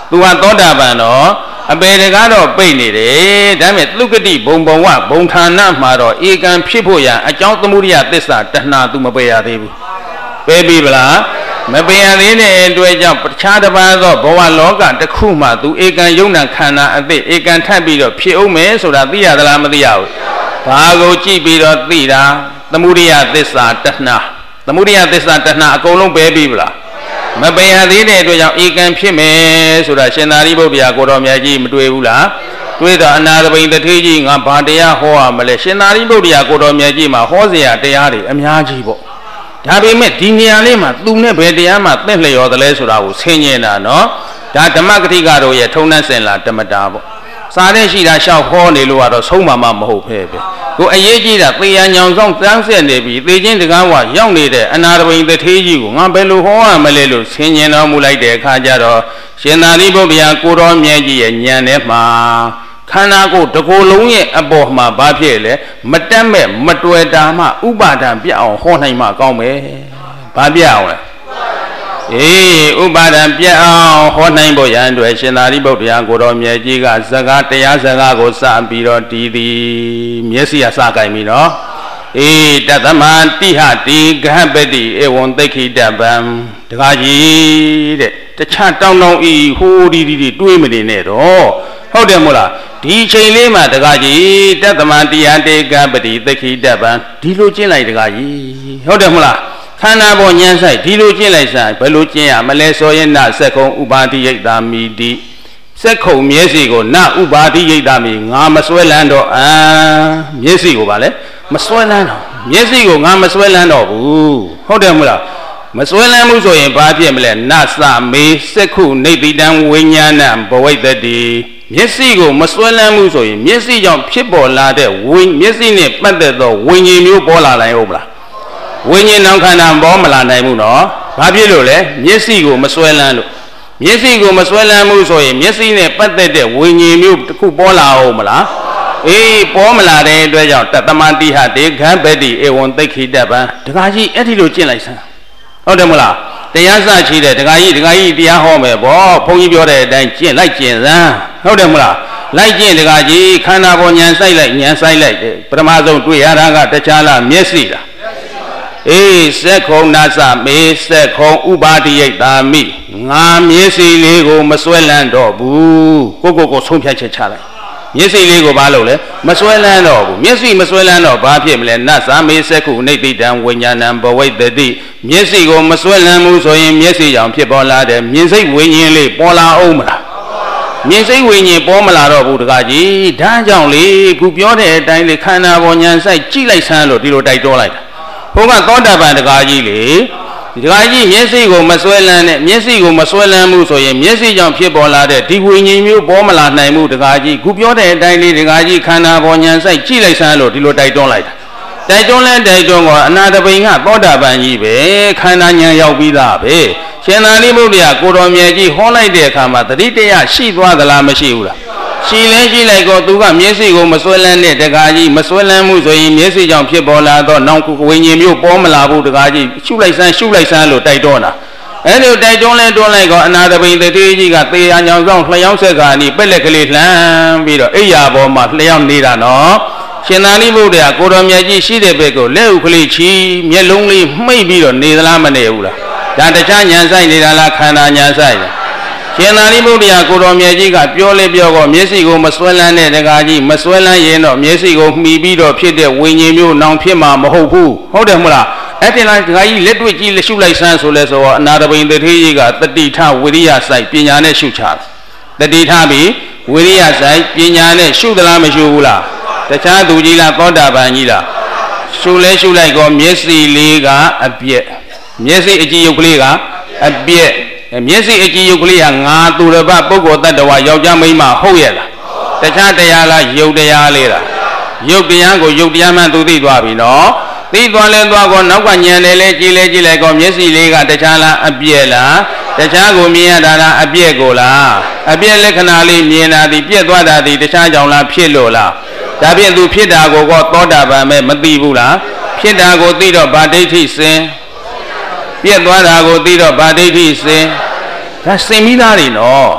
သူကသောတာပန်တော့အပေတကားတော့ပိတ်နေတယ်ဒါပေမဲ့သုကတိဘုံဘဝဘုံဌာနမှာတော့ဧကံဖြစ်ဖို့ရအကြောင်းသမုဒိယသစ္စာတဏှာသူမပယ်ရသေးဘူးပယ်ပြီဗလားမပယ်ရသေးတဲ့အတွက်ကြောင့်တခြားတစ်ပါးသောဘဝလောကတစ်ခုမှသူဧကံယုံနာခန္ဓာအသစ်ဧကံထပ်ပြီးတော့ဖြစ်အောင်မယ်ဆိုတာသိရသလားမသိရဘူးဘာကိုကြည့်ပြီးတော့သိတာသမုဒိယသစ္စာတဏှာသမုဒိယသစ္စာတဏှာအကုန်လုံးပယ်ပြီဗလားမပယ်ရသေးတဲ့အတွက်ကြောင့်ဧကံဖြစ်မယ်ဆိုတာရှင်သာရိပုတ္တရာကိုတော်မြတ်ကြီးမတွေ့ဘူးလားတွေ့တော့အနာတပိန်တထေးကြီးငါဘာတရားဟောရမလဲရှင်သာရိပုတ္တရာကိုတော်မြတ်ကြီးမှာဟောเสียတရားတွေအများကြီးပေါ့ဒါပေမဲ့ဒီနေရာလေးမှာသူနဲ့ဘယ်တရားမှသင့်လျော်တယ်လဲဆိုတာကိုဆင်ញင်တာနော်ဒါဓမ္မဂတိကတို့ရဲ့ထုံနှံ့စင်လာဓမ္မတာပေါ့စားတဲ့ရှိတာရှောက်ဟောနေလို့ကတော့ဆုံးမမဟုတ်ဖဲပဲကိုအရေးကြီးတာသေရညောင်ဆောင်တန်းဆက်နေပြီသေချင်းတကားဝရောက်နေတဲ့အနာတပိန်တထေးကြီးကိုငါဘယ်လိုဟောရမလဲလို့ဆင်ញင်တော်မူလိုက်တဲ့အခါကျတော့ရှင်သာရိပုတ္တရာကိုတော်မြတ်ကြီးရဲ့ဉာဏ်ထဲမှာခန္ဓာကိုယ်တစ်ကိုယ်လုံးရဲ့အပေါ်မှာဘာဖြစ်လဲမတက်မဲ့မတွေ့တာမှဥပါဒံပြအောင်ဟောနိုင်မှကောင်းမယ်ဘာပြအောင်လဲဥပါဒံပြအောင်ဟောနိုင်ဖို့ရန်အတွက်ရှင်သာရိပုတ္တရာကိုတော်မြတ်ကြီးကစကားတရားစကားကိုစပြီးတော့ဒီမျက်စိကစကြိုင်ပြီနော်တသမန္တိဟတိဂဟပတိဧဝံသိခိတပံတကားကြီးတဲ့တခြားတောင်းတောင်းဤဟိုးဒီတွေးမနေနဲ့တော့ဟုတ်တယ်မို့လားဒီချိန်လေးမှာတကားကြီးတသမန္တိဟတိဂဟပတိသိခိတပံဒီလိုကျင့်လိုက်တကားကြီးဟုတ်တယ်မို့လားခန္ဓာပေါ်ဉာဏ်ဆိုင်ဒီလိုကျင့်လိုက်စားဘယ်လိုကျင့်ရမလဲဆိုရင်နစက္ကုံဥပါတိယိတ်တာမိတိစက္ခုံမျက်စိကိုနဥပါတိယိတ်တာမိငါမစွဲလန်းတော့မျက်စိကိုဗာလဲမစွဲလန်းတော့မျက်စိကိုငါမစွဲလန်းတော့ဘူးဟုတ်တယ်မလားမစွဲလန်းမှုဆိုရင်ဘာဖြစ်မလဲနသမေစက္ခုနေတိတံဝိညာဏဘဝိတ္တိမျက်စိကိုမစွဲလန်းမှုဆိုရင်မျက်စိကြောင့်ဖြစ်ပေါ်လာတဲ့မျက်စိနဲ့ပတ်သက်သောဝိညာဉ်မျိုးပေါ်လာနိုင်ဟုတ်မလားဝိညာဉ်နောက်ခန္ဓာပေါ်မလာနိုင်ဘူးနော်ဘာဖြစ်လို့လဲမျက်စိကိုမစွဲလန်းလို့မျက်စိကိုမစွဲလန်းမှုဆိုရင်မျက်စိနဲ့ပတ်သက်တဲ့ဝိညာဉ်မျိုးတစ်ခုပေါ်လာအောင်မလားပေါ်မလာတဲ့အတွက်ကြောင့်တသမန္တိဟတေဂံပတိဧဝံသိခိတပံတခါကြီးအဲ့ဒီလိုကျင့်လိုက်စမ်းဟုတ်တယ်မလားတရားစချီတဲ့တခါကြီးတရားဟောမယ်ဗောဘုန်းကြီးပြောတဲ့အတိုင်းကျင့်လိုက်ကျင့်စမ်းဟုတ်တယ်မလားလိုက်ကျင့်တခါကြီးခန္ဓာပေါ်ဉာဏ်ဆိုင်လိုက်ပထမဆုံးတွေ့ရတာကတခြားလားမျက်စိလားစက္ခုံနာစမေစက္ခုံဥပါတိယိတ်တာမိငါမျက်စိလေးကိုမစွဲလန်းတော့ဘူးကိုဆုံးဖြတ်ချက်ချလိုက်မျက်စိလေးကိုဘာလုပ်လဲမစွဲလန်းတော့ဘူးမျက်စိမစွဲလန်းတော့ဘာဖြစ်မလဲနတ်စာမေစက္ခုနေတိတံဝိညာဏံဘဝိတ္တိမျက်စိကိုမစွဲလန်းဘူးဆိုရင်မျက်စိကြောင့်ဖြစ်ပေါ်လာတဲ့မြင်စိတ်ဝိညာဉ်လေးပေါ်လာအောင်မလားမြင်စိတ်ဝိညာဉ်ပေါ်မလာတော့ဘူးတကားကြီးဒါကြောင့်လေခုပြောတဲ့အတိုင်းလေခန္ဓာပေါ်ဉာဏ်ဆိုင်ကြည့်လိုက်စမ်းလို့ဒီလိုတိုက်တွန်းလိုက်တာဘုန်းကသောတာပန်တကားကြီးလေဒီတကားကြီးမျက်စိကိုမစွဲလန်းနဲ့မျက်စိကိုမစွဲလန်းမှုဆိုရင်မျက်စိကြောင့်ဖြစ်ပေါ်လာတဲ့ဒီဝိညာဉ်မျိုးပေါ်မလာနိုင်မှုတကားကြီးခုပြောတဲ့အတိုင်းလေးတကားကြီးခန္ဓာပေါ်ဉာဏ်ဆိုင်ကြည့်လိုက်စမ်းလို့ဒီလိုတိုက်တွန်းလိုက်တာတိုက်တွန်းကအနာတပိန်ကသောတာပန်ကြီးပဲခန္ဓာဉာဏ်ရောက်ပြီးသားပဲရှင်သာရိပုတ္တရာကိုတော်မြတ်ကြီးဟောလိုက်တဲ့အခါမှာတတိတရားရှိသွားသလားမရှိဘူးလားရှိလဲရှိလိုက်တော့သူကမျက်စိကိုမစွဲလန်းတဲ့တကားကြီးမစွဲလန်းမှုဆိုရင်မျက်စိကြောင့်ဖြစ်ပေါ်လာတော့နောက်ဝိညာဉ်မျိုးပေါ်မလာဘူးတကားကြီးရှုလိုက်စမ်းလို့တိုက်တွန်းတာအဲ့လိုတိုက်တွန်းလိုက်တော့အနာတပိန်တတိကြီးကသေရညောင်ဆောင်လျှောင်းဆက်ကနီပက်လက်ကလေးလှမ်းပြီးတော့အိယာပေါ်မှာလျှောင်းနေတာနော်ရှင်သာရိပုတ္တရာကိုတော်မြတ်ကြီးရှိတဲ့ဘက်ကိုလက်ဥကလေးချီမျက်လုံးလေးမှိတ်ပြီးတော့နေသလားမနေဘူးလားဒါတခြားဉာဏ်ဆိုင်နေတာလားခန္ဓာဉာဏ်ဆိုင်လားရှင်သာရိပုတ္တရာကိုတော်မြတ်ကြီးကပြောမျက်စိကိုမစွဲလန်းတဲ့တကားကြီးမစွဲလန်းရင်တော့မျက်စိကိုမှီပြီးတော့ဖြစ်တဲ့ဝိညာဉ်မျိုးနောင်ဖြစ်မှာမဟုတ်ဘူးဟုတ်တယ်မလားအဲ့ဒီလားတကားကြီးလက်တွေ့ကြည့်ရှုလိုက်စမ်းဆိုလဲဆိုတော့အနာတပိန်တထေးကြီးကတတိထဝိရိယစိုက်ပညာနဲ့ရှုချတယ်တတိထပြီးဝိရိယစိုက်ပညာနဲ့ရှုသလားမရှုဘူးလားတခြားသူကြီးလားသောတာပန်ကြီးလားရှုလိုက်ကောမျက်စိလေးကအပြက်မျက်စိအကြည့်ရုပ်ကလေးကအပြက်မျက်စိအကြည့်ရုပ်ကလေးဟာငါသူတစ်ပတ်ပုဂ္ဂိုလ်တ attva ယောက်ျားမိန်းမဟုတ်ရဲ့လားတခြားတရားလားယုတ်တရားလေးလားယုတ်တရားကိုယုတ်တရားမှသူသိသွားပြီနော်သိသွားလဲသွားကောနောက်ကညံတယ်လဲကြည်လိုက်ကောမျက်စိလေးကတခြားလားအပြက်လားတခြားကိုမြင်ရတာလားအပြက်ကိုလားအပြက်လက္ခဏာလေးမြင်တာဒီပြက်သွားတာဒီတခြားကြောင့်လားဖြစ်လို့လားဒါဖြင့်သူဖြစ်တာကိုသောတာပန်ပဲမသိဘူးလားဖြစ်တာကိုသိတော့ဗာဒိဋ္ဌိစင်ပြက်သွားတာကိုသိတော့ဗာဒိဋ္ဌိစင်ဒါစင်ပြီးသားတွေနော်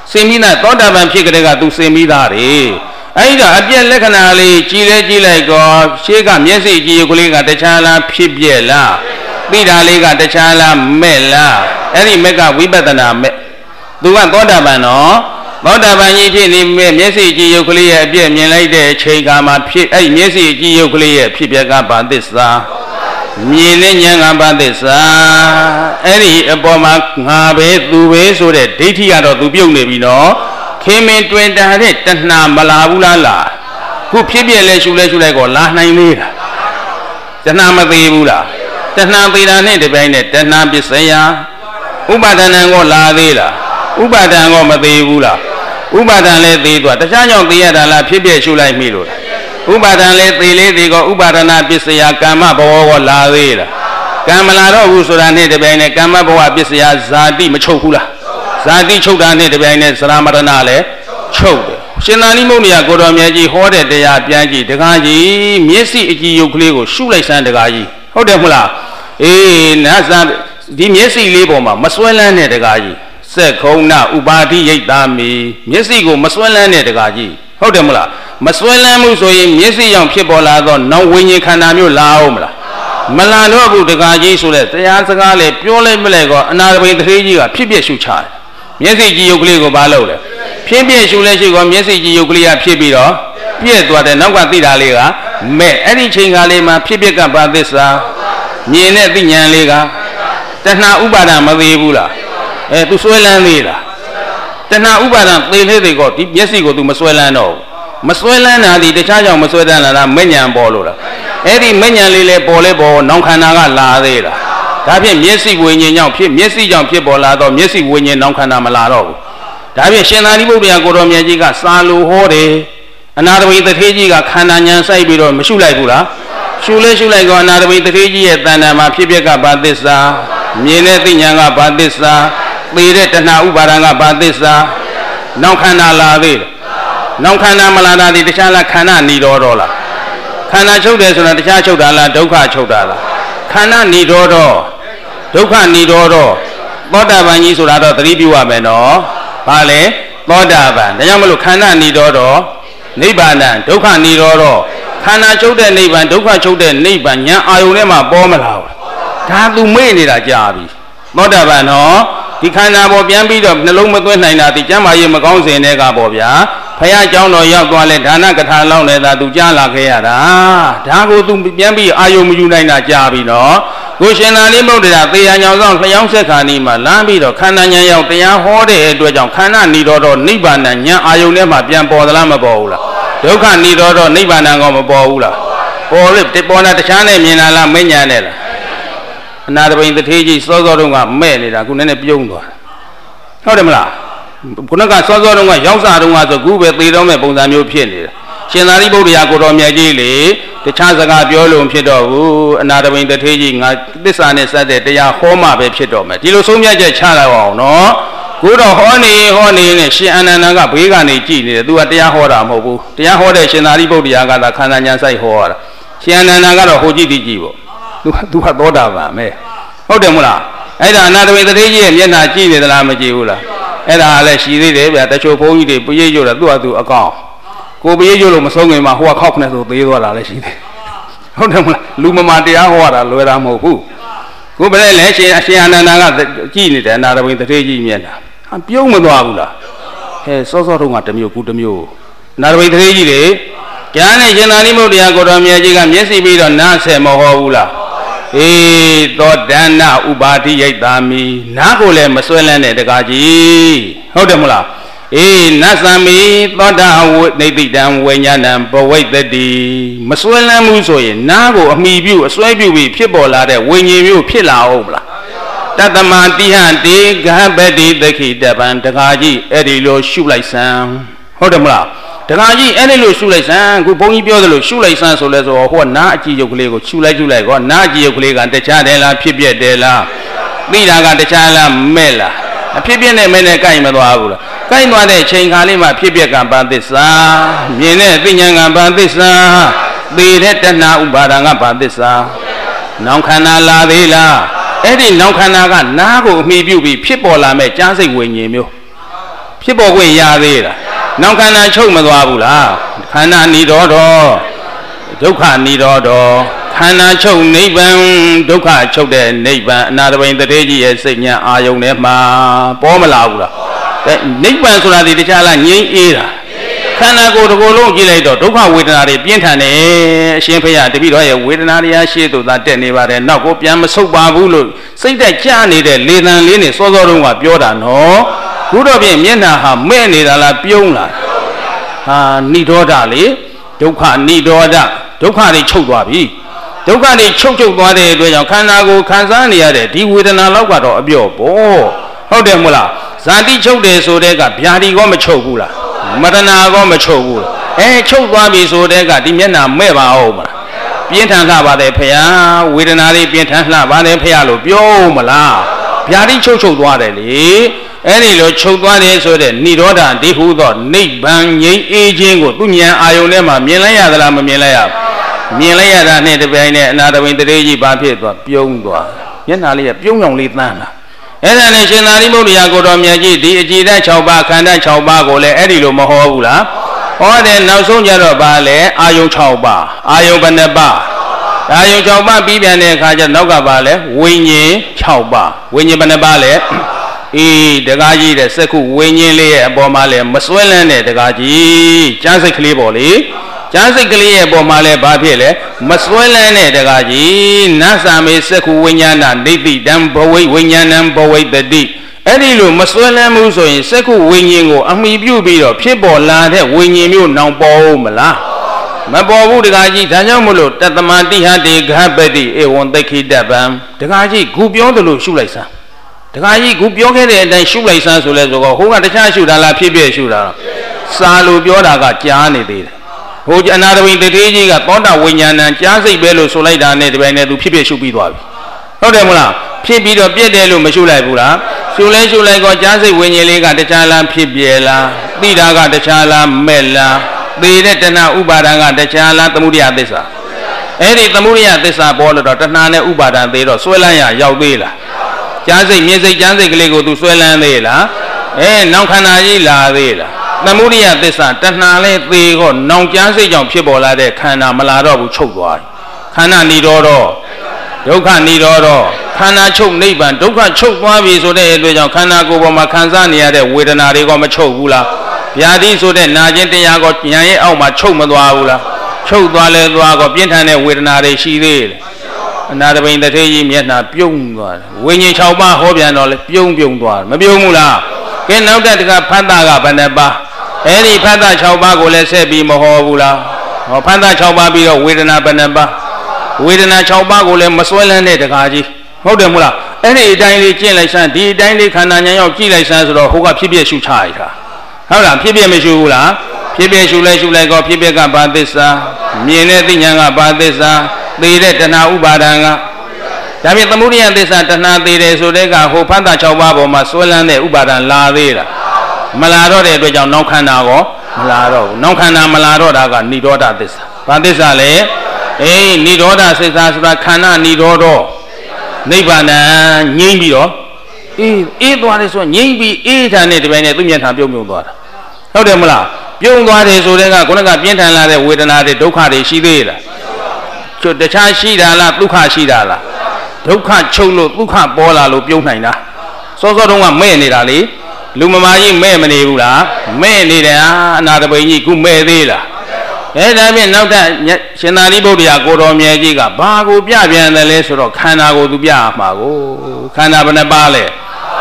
စေမိနာသောတာပန်ဖြစ်ကြတဲ့ကသူစေမိသားတယ်အဲ့ဒါအပြည့်လက္ခဏာလေးကြည်လိုက်တော့ရှေးကမျက်စိကြည်ရုပ်ကလေးကတခြားလားဖြစ်ပြက်လားသိတာလေးကတခြားလားမဲ့လားအဲ့ဒီမဲ့ကဝိပဿနာမဲ့သူကသောတာပန်နော်သောတာပန်ကြီးဖြစ်နေမဲ့မျက်စိကြည်ရုပ်ကလေးရဲ့အပြည့်မြင်လိုက်တဲ့အချိန်ကမှဖြစ်အဲ့မျက်စိကြည်ရုပ်ကလေးရဲ့ဖြစ်ပြက်ကဘာသစ္စာမြင်တဲ့ဉာဏ်ကဘာသစ္စာအဲ့ဒီအပေါ်မှာငါပဲသူပဲဆိုတဲ့ဒိဋ္ဌိကတော့သူပြုတ်နေပြီနော်ခင်မင်တွေ့တာတဲ့တဏှာမလာဘူးလားခုဖြစ်ပြလဲရှုလိုက်ကောလာနိုင်သေးလားတဏှာမသေးဘူးလားတဏှာသေးတာနဲ့တပြိုင်နဲ့တဏှာပစ္စယဥပါဒဏံကောလာသေးလားဥပါဒံကောမသေးဘူးလားဥပါဒံလည်းသေးသွားတခြားကြောင့်သေးရတာလားဖြစ်ပြရှုလိုက်မိလို့ဥပါဒံလည်းသေးကောဥပါဒနာပစ္စယကမ္မဘဝကောလာသေးလားကံမလာတော့ဘူးဆိုတာနဲ့တပြိုင်နဲ့ကမ္မဘဝပစ္စယဇာတိမချုပ်ဘူးလားဇာတိချုပ်တာနဲ့တပြိုင်နဲ့သရမရဏလည်းချုပ်တယ်ရှင်သာရိပုတ္တရာကိုတော်မြတ်ကြီးဟောတဲ့တရားပြန်ကြည့်တကားကြီးမျက်စိအကြည့်ရုပ်ကလေးကိုရှုလိုက်စမ်းတကားကြီးဟုတ်တယ်မလားအေးနတ်ဇာဒီမျက်စိလေးပေါ်မှာမစွဲလန်းတဲ့တကားကြီးစက်ခုံနာဥပါတိယိတ်တာမီမျက်စိကိုမစွဲလန်းတဲ့တကားကြီးဟုတ်တယ်မလားမစွဲလန်းမှုဆိုရင်မျက်စိကြောင့်ဖြစ်ပေါ်လာသောနောင်ဝိညာဉ်ခန္ဓာမျိုးလာအောင်မလားမလာတော့ဘူးတကားကြီးဆိုတဲ့တရားစကားလေပြောလိုက်မလဲကောအနာတပိန်တထေးကြီးကဖြစ်ပြရှုချတယ်မျက်စိကြည်ရုပ်ကလေးကိုဘာလုပ်လဲဖြစ်ပြရှုလဲရှိကောမျက်စိကြည်ရုပ်ကလေးကဖြစ်ပြီးတော့ပြည့်သွားတယ်နောက်ကသိတာလေးကမဲ့အဲ့ဒီချိန်ကလေးမှာဖြစ်ပြကဘာသစ္စာမြင်တဲ့သိဉာဏ်လေးကတဏှာဥပါဒံမသေးဘူးလားသူဆွဲလန်းသေးလားတဏှာဥပါဒံသေသေးကောဒီမျက်စိကိုသူမဆွဲလန်းတော့ဘူးမဆွဲလန်းတာဒီတခြားကြောင့်မဆွဲတန်းလာတာမဲ့ဉာဏ်ပေါ်လို့လားအဲ့ဒီမဲ့ဉာဏ်လေးလည်းပေါ်လဲပေါ်နောင်ခန္ဓာကလာသေးလားဒါဖြင့်မျက်စိဝိညာဉ်ကြောင့်ဖြစ်မျက်စိကြောင့်ဖြစ်ပေါ်လာတော့မျက်စိဝိညာဉ်နောင်ခန္ဓာမလာတော့ဘူးဒါဖြင့်ရှင်သာရိပုတ္တရာကိုတော်မြတ်ကြီးကစာလိုဟောတယ်အနာတပိတထေးကြီးကခန္ဓာဉာဏ်စိုက်ပြီးတော့မရှုလိုက်ဘူးလားရှုလိုက်ကောအနာတပိတထေးကြီးရဲ့တဏ္ဍာမှာဖြစ်ပြက်ကဘာသစ္စာမြင်တဲ့သိဉာဏ်ကဘာသစ္စာသိတဲ့တဏှာဥပါဒံကဘာသစ္စာနောင်ခန္ဓာလာသေးတယ်နောင်ခန္ဓာမလာတာဒီတခြားလားခန္ဓာဏီတော်လားခန္ဓာချုပ်တယ်ဆိုတာတခြားချုပ်တာလားဒုက္ခချုပ်တာလားခန္ဓာဏီတော်ဒုက္ခဏီတော်သောတာပန်ကြီးဆိုတာတော့သတိပြုရမယ်နော်ဘာလဲသောတာပန်ဒါကြောင့်မလို့ခန္ဓာဏီတော်နိဗ္ဗာန်ဒုက္ခဏီတော်ခန္ဓာချုပ်တဲ့နိဗ္ဗာန်ဒုက္ခချုပ်တဲ့နိဗ္ဗာန်ဉာဏ်အာယုန်ထဲမှာပေါ်မလာဘူးဒါသူမေ့နေတာကြာပြီသောတာပန်နော်ဒီခန္ဓာပေါ်ပြန်ပြီးတော့နှလုံးမသွင်းနိုင်တာဒီကျမ်းမာရေးမကောင်းစဉ်တွေကပေါ့ဗျာဖယားเจ้าတော်ရောက်သွားလဲဒါနကထာလောက်နေတာသူကြားလာခဲ့ရတာဒါကိုသူပြန်ပြီးအာယုံမယူနိုင်တာကြာပြီနော်ကိုရှင်သာရိပုတ္တရာသေယံညောင်ဆောင်လျှောင်းဆက်ခါနီမှာလမ်းပြီးတော့ခန္ဓာဉာဏ်ရောက်တရားဟောတဲ့အတွက်ကြောင့်ခန္ဓာဏီတော်နိဗ္ဗာန်ဉာဏ်အာယုံထဲမှာပြန်ပေါ်သလားမပေါ်ဘူးလားဒုက္ခဏီတော်နိဗ္ဗာန်ကောမပေါ်ဘူးလားပေါ်လေပေါ်တာတခြားနဲ့မြင်လာလားမဉဏ်နဲ့လားအနာတပိန်တထေးကြီးစောစောတုန်းကမဲ့နေတာခုနည်းနည်းပြုံးသွားဟုတ်တယ်မလားခုနကစောစောတုန်းကရောက်စားတုန်းကဆိုခုပဲသေတော့မဲ့ပုံစံမျိုးဖြစ်နေတာရှင်သာရိပုတ္တရာကိုတော်မြတ်ကြီးလေတခြားစကားပြောလို့ဖြစ်တော့ဘူးအနာတပိန်တထေးကြီးငါသစ္စာနဲ့စတဲ့တရားဟောမှပဲဖြစ်တော့မယ်ဒီလိုဆုံးဖြတ်ချက်ချလိုက်အောင်နော်ကိုတော့ဟောနေနဲ့ရှင်အနန္ဒာကဘေးကနေကြည်နေတယ်သူကတရားဟောတာမဟုတ်ဘူးတရားဟောတဲ့ရှင်သာရိပုတ္တရာကသာခန္ဓာဉာဏ်စိုက်ဟောရတာရှင်အနန္ဒာကတော့ဟိုကြည့်ကြည့်ပေါ့သူကသောတာပန်ပဲဟုတ်တယ်မလားအဲ့ဒါအနာတပိတထေးကြီးရဲ့မျက်နှာကြည့်နေသလားမကြည့်ဘူးလားအဲ့ဒါလည်းရှိသေးတယ်ဗျာတချို့ဘုန်းကြီးတွေပရိတ်ရွတ်တာသူ့ဟာသူအကောင်ကိုပရိတ်ရွတ်လို့မဆုံးခင်မှာဟိုကခောက်ခနဲ့ဆိုသေးသွားတာလည်းရှိတယ်ဟုတ်တယ်မလားလူမမာတရားဟောတာလွယ်တာမဟုတ်ဘူးကိုပဲလဲရှင်အနန္ဒာကကြည့်နေတယ်အနာတပိတထေးကြီးမျက်နှာပြုံးမသွားဘူးလားဟဲ့စောစောတုန်းကတစ်မျိုးခုတစ်မျိုးအနာတပိတထေးကြီးတွေကြားနဲ့ရှင်သာရိပုတ္တရာကိုတော်မြတ်ကြီးကမျက်စိပြီးတော့နားဆယ်မဟောဘူးလားအေးသောဒဏ္ဏဥပါတိယိတ်တာမီနားကိုလည်းမစွဲလန်းတဲ့တကားကြီးဟုတ်တယ်မလားအေးနတ်သမိသောတာဝိနေတိတံဝိညာဏံဘဝိတ္တိမစွဲလန်းမှုဆိုရင်နားကိုအမိပြုအစွဲပြုပြီးဖြစ်ပေါ်လာတဲ့ဝိညာဉ်မျိုးဖြစ်လာအောင်မလားတတမတိဟံတေဂဟပတိသခိတပံတကားကြီးအဲ့ဒီလိုရှုလိုက်စမ်းဟုတ်တယ်မလားတခါကြီးအဲ့ဒီလိုရှုလိုက်စမ်းခုဘုန်းကြီးပြောသလိုရှုလိုက်စမ်းဆိုလဲဆိုတော့ဟောနားအကြည့်ရုပ်ကလေးကိုရှုလိုက်ကောနားအကြည့်ရုပ်ကလေးကတခြားတယ်လားဖြစ်ပြက်တယ်လားသိတာကတခြားလားမဲ့လားအဖြစ်ပြက်နဲ့မဲ့နဲ့ကိုက်မသွားဘူးလားကိုက်သွားတဲ့ချိန်ခါလေးမှာဖြစ်ပြက်ကဘာသစ္စာမြင်တဲ့သိဉာဏ်ကဘာသစ္စာသိတဲ့တဏှာဥပါဒံကဘာသစ္စာနောင်ခန္ဓာလာသေးလားအဲ့ဒီနောင်ခန္ဓာကနားကိုအမိပြုပြီးဖြစ်ပေါ်လာမဲ့ကြားစိတ်ဝိညာဉ်မျိုးဖြစ်ပေါ်ခွင့်ရသေးလားနောက်ခန္ဓာချုပ်မသွားဘူးလားခန္ဓာနိရောဓဒုက္ခနိရောဓခန္ဓာချုပ်နိဗ္ဗာန်ဒုက္ခချုပ်တဲ့နိဗ္ဗာန်အနာတပိန်တရေကြီးရဲ့စိတ်ညာအာယုန်ထဲမှာပေါ်မလာဘူးလားနိဗ္ဗာန်ဆိုတာဒီတခြားလားငြိမ်းအေးတာခန္ဓာကိုယ်တစ်ကိုယ်လုံးကြည့်လိုက်တော့ဒုက္ခဝေဒနာတွေပြင်းထန်တယ်အရှင်ဖေရတပည့်တော်ရဲ့ဝေဒနာတွေရှေ့သို့သာတက်နေပါတယ်နောက်ကိုပြန်မဆုတ်ပါဘူးလို့စိတ်တက်ကြနေတဲ့လေသံလေးနဲ့စောစောတုန်းကပြောတာနော်ခုတော့ပြင်မျက်နှာဟာမဲ့နေတာလားပြုံးလားဟာနိရောဓလေဒုက္ခနိရောဓဒုက္ခတွေချုပ်သွားပြီဒုက္ခတွေချုပ်သွားတဲ့အတွက်ကြောင့်ခန္ဓာကိုယ်ခံစားနေရတဲ့ဒီဝေဒနာလောက်ကတော့အပြော့ပေါ့ဟုတ်တယ်မို့လားဇာတိချုပ်တယ်ဆိုတဲ့ကဗျာဒီကောမချုပ်ဘူးလားမရဏကောမချုပ်ဘူးလားချုပ်သွားပြီဆိုတဲ့ကဒီမျက်နှာမဲ့ပါအောင်မလားပြင်းထန်လှပါတယ်ဖေဟာဝေဒနာလေးပြင်းထန်လှပါတယ်ဖေဟာလို့ပြောမလားဗျာဒီချုပ်သွားတယ်လေအဲ့ဒီလိုချုပ်သွားတယ်ဆိုတဲ့និရောဓဒီဟုသောနိဗ္ဗာန်ငြိမ်းအေးခြင်းကိုသူဉာဏ်အာယုန်ထဲမှာမြင်လိုက်ရသလားမမြင်လိုက်ရမြင်လိုက်ရတာနဲ့တပြိုင်နက်အနာတပိန်တရေကြီးဘာဖြစ်သွားပြုံးသွားမျက်နှာလေးကပြုံးရောင်လေးသန်းလာအဲ့ဒါနဲ့ရှင်သာရိပုတ္တရာကိုတော်မြတ်ကြီးဒီအကြည်ဓာတ်6ပါးခန္ဓာ6ပါးကိုလည်းအဲ့ဒီလိုမဟောဘူးလားဟောတယ်နောက်ဆုံးကြတော့ဗာလဲအာယုံ6ပါးအာယုံဘယ်နှပါးအာယုံ6ပါးပြီးပြန်တဲ့အခါကျနောက်ကဗာလဲဝိညာဉ်6ပါးဝိညာဉ်ဘယ်နှပါးလဲအေးတကားကြီးတဲ့စက္ခုဝိညာဉ်လေးရဲ့အပေါ်မှာလဲမစွဲလန်းတဲ့တကားကြီးကြားစိတ်ကလေးပေါ့လေကြားစိတ်ကလေးရဲ့အပေါ်မှာလဲဘာဖြစ်လဲမစွဲလန်းတဲ့တကားကြီးနတ်စာမေစက္ခုဝိညာဏနေတိတံဘဝိဝိညာဏံဘဝိတတိအဲ့ဒီလိုမစွဲလန်းမှုဆိုရင်စက္ခုဝိညာဉ်ကိုအမိပြုပြီးတော့ဖြစ်ပေါ်လာတဲ့ဝိညာဉ်မျိုးနောင်ပေါ်မလားမပေါ်ဘူးတကားကြီးဒါကြောင့်မလို့တသမတိဟတေဃပတိဧဝံသိခိတပံတကားကြီးခုပြောသလိုရှုလိုက်စမ်းတခါကြီးခုပြောခဲ့တဲ့အတိုင်းရှုလိုက်စမ်းဆိုလဲဆိုတော့ဟိုကတခြားရှုတာလားဖြစ်ဖြစ်ရှုတာလားစာလို့ပြောတာကကြားနေသေးတယ်ဟိုအနာတပိန်တတိကြီးကသောတာဝိညာဏံကြားစိတ်ပဲလို့ဆိုလိုက်တာနဲ့ဒီပိုင်းနဲ့သူဖြစ်ဖြစ်ရှုပြီးသွားပြီဟုတ်တယ်မလားဖြစ်ပြီးတော့ပြည့်တယ်လို့မရှုလိုက်ဘူးလားရှုလိုက်ကောကြားစိတ်ဝိညာဉ်လေးကတခြားလားဖြစ်ပြဲလားသိတာကတခြားလားမဲ့လားသေတဲ့တဏှာဥပါဒံကတခြားလားသမုဒယသစ္စာအဲ့ဒီသမုဒယသစ္စာပေါ်လို့တော့တဏှာနဲ့ဥပါဒံသေးတော့ဆွဲလန်းရရောက်သေးလားကြားစိတ်မြင်စိတ်ကြားစိတ်ကလေးကိုသူဆွဲလန်းသေးလားနောက်ခန္ဓာကြီးလာသေးလားသမုဒိယသစ္စာတဏှာလဲသေတော့နောင်ကြားစိတ်ကြောင့်ဖြစ်ပေါ်လာတဲ့ခန္ဓာမလာတော့ဘူးချုပ်သွားပြီခန္ဓာနိရောဓဒုက္ခနိရောဓခန္ဓာချုပ်နိဗ္ဗာန်ဒုက္ခချုပ်သွားပြီဆိုတဲ့အတွက်ကြောင့်ခန္ဓာကိုယ်ပေါ်မှာခံစားနေရတဲ့ဝေဒနာတွေကမချုပ်ဘူးလားဗျာတိဆိုတဲ့နာခြင်းတရားကဉာဏ်ရဲ့အောက်မှာချုပ်မသွားဘူးလားချုပ်သွားလဲသွားတော့ပြင်းထန်တဲ့ဝေဒနာတွေရှိသေးတယ်အနာတပိန်တထေကြီးမျက်နှာပြုံးသွားတယ်ဝိညာဉ်6ပါးဟောပြန်တော့လေပြုံးသွားတယ်မပြုံးဘူးလားကဲနောက်တစ်ခါဖတ်တာကဘယ်နှပါအဲ့ဒီဖတ်တာ6ပါးကိုလည်းဆက်ပြီးမဟောဘူးလားဟောဖတ်တာ6ပါးပြီးတော့ဝေဒနာဘယ်နှပါဝေဒနာ6ပါးကိုလည်းမစွဲလန်းတဲ့တကားကြီးဟုတ်တယ်မဟုတ်လားအဲ့ဒီအတိုင်းလေးကျင့်လိုက်စမ်းဒီအတိုင်းလေးခန္ဓာဉာဏ်ရောက်ကြည့်လိုက်စမ်းဆိုတော့ဟိုကဖြစ်ဖြစ်ရှုချရတာဟုတ်လားဖြစ်ဖြစ်မရှုဘူးလားဖြစ်ဖြစ်ရှုလိုက်ကောဖြစ်ဖြစ်ကဘာသစ္စာမြင်တဲ့သိဉာဏ်ကဘာသစ္စာသေတဲ့တဏှာဥပါဒံကဒါဖြင့်သမုဒိယသစ္စာတဏှာသေတယ်ဆိုတဲ့ကဟိုဖတ်တာ6ပါးပေါ်မှာစွဲလန်းတဲ့ဥပါဒံလာသေးလားမလာတော့တဲ့အတွက်ကြောင့်နောက်ခန္ဓာကောမလာတော့ဘူးနောက်ခန္ဓာမလာတော့တာကនិရောဓသစ္စာဘာသစ္စာလဲនិရောဓသစ္စာဆိုတာခန္ဓာនិရောဓနိဗ္ဗာန်ငြိမ့်ပြီးတော့အေးသွားတယ်ဆိုငြိမ့်ပြီးအေးထာနဲ့ဒီပိုင်းနဲ့သူ့မျက်နှာပြုံးသွားတာဟုတ်တယ်မလားပြုံးသွားတယ်ဆိုတဲ့ကခုနကပြင်းထန်လာတဲ့ဝေဒနာတွေဒုက္ခတွေရှိသေးလားတခြားရှိတာလားဒုက္ခရှိတာလားဒုက္ခချုပ်လို့ဒုက္ခပေါ်လာလို့ပြုံးနိုင်တာစောစောတုန်းကမဲ့နေတာလေလူမမာကြီးမဲ့မနေဘူးလားမဲ့နေတယ်အနာတပိန်ကြီးခုမဲ့သေးလားဒါဖြင့်နောက်ထပ်ရှင်သာရိပုတ္တရာကိုတော်မြတ်ကြီးကဘာကိုပြပြန်တယ်လဲဆိုတော့ခန္ဓာကိုသူပြမှာကိုခန္ဓာဘယ်နှပါလဲ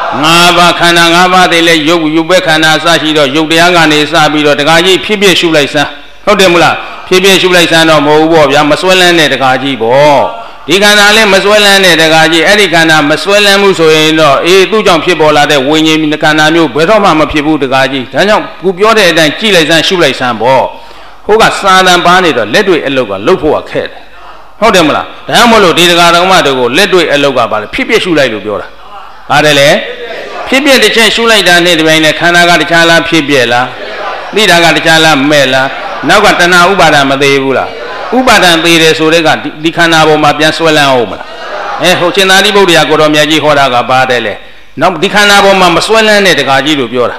5ပါးခန္ဓာ5ပါးတည်းလဲရုပ်ပဲခန္ဓာစရှိတော့ရုပ်တရားကနေစပြီးတော့တခါကြီးဖြစ်ဖြစ်ရှုလိုက်စမ်းဟုတ်တယ်မလားဖြစ်ဖြစ်ရှုလိုက်စမ်းတော့မဟုတ်ဘူးပေါ့ဗျာမစွဲလန်းတဲ့တခါကြီးပေါ့ဒီခန္ဓာလည်းမစွဲလန်းတဲ့တခါကြီးအဲ့ဒီခန္ဓာမစွဲလန်းမှုဆိုရင်တော့သူ့ကြောင့်ဖြစ်ပေါ်လာတဲ့ဝိညာဉ်ခန္ဓာမျိုးဘယ်တော့မှမဖြစ်ဘူးတခါကြီးဒါကြောင့်ခုပြောတဲ့အတိုင်းကြည့်လိုက်စမ်းရှုလိုက်စမ်းပေါ့ဟိုကစာတန်ပါနေတော့လက်တွေ့အလုပ်ကလှုပ်ဖို့ကခက်တယ်ဟုတ်တယ်မလားဒါကြောင့်မလို့ဒီတရားတော်မတို့ကိုလက်တွေ့အလုပ်ကပါလေဖြစ်ဖြစ်ရှုလိုက်လို့ပြောတာပါတယ်လေဖြစ်ဖြစ်တစ်ချက်ရှုလိုက်တာနဲ့ဒီပိုင်းနဲ့ခန္ဓာကတခြားလားဖြစ်ပြလားသိတာကတခြားလားမဲ့လားနောက်ကတဏှာဥပါဒံမသေးဘူးလားဥပါဒံသေးတယ်ဆိုတဲ့ကဒီခန္ဓာပေါ်မှာပြန်ဆွဲလန်းအောင်မလားဟိုရှင်သာရိပုတ္တရာကိုတော်မြတ်ကြီးဟောတာကပါတယ်လေနောက်ဒီခန္ဓာပေါ်မှာမဆွဲလန်းတဲ့တခါကြီးလို့ပြောတာ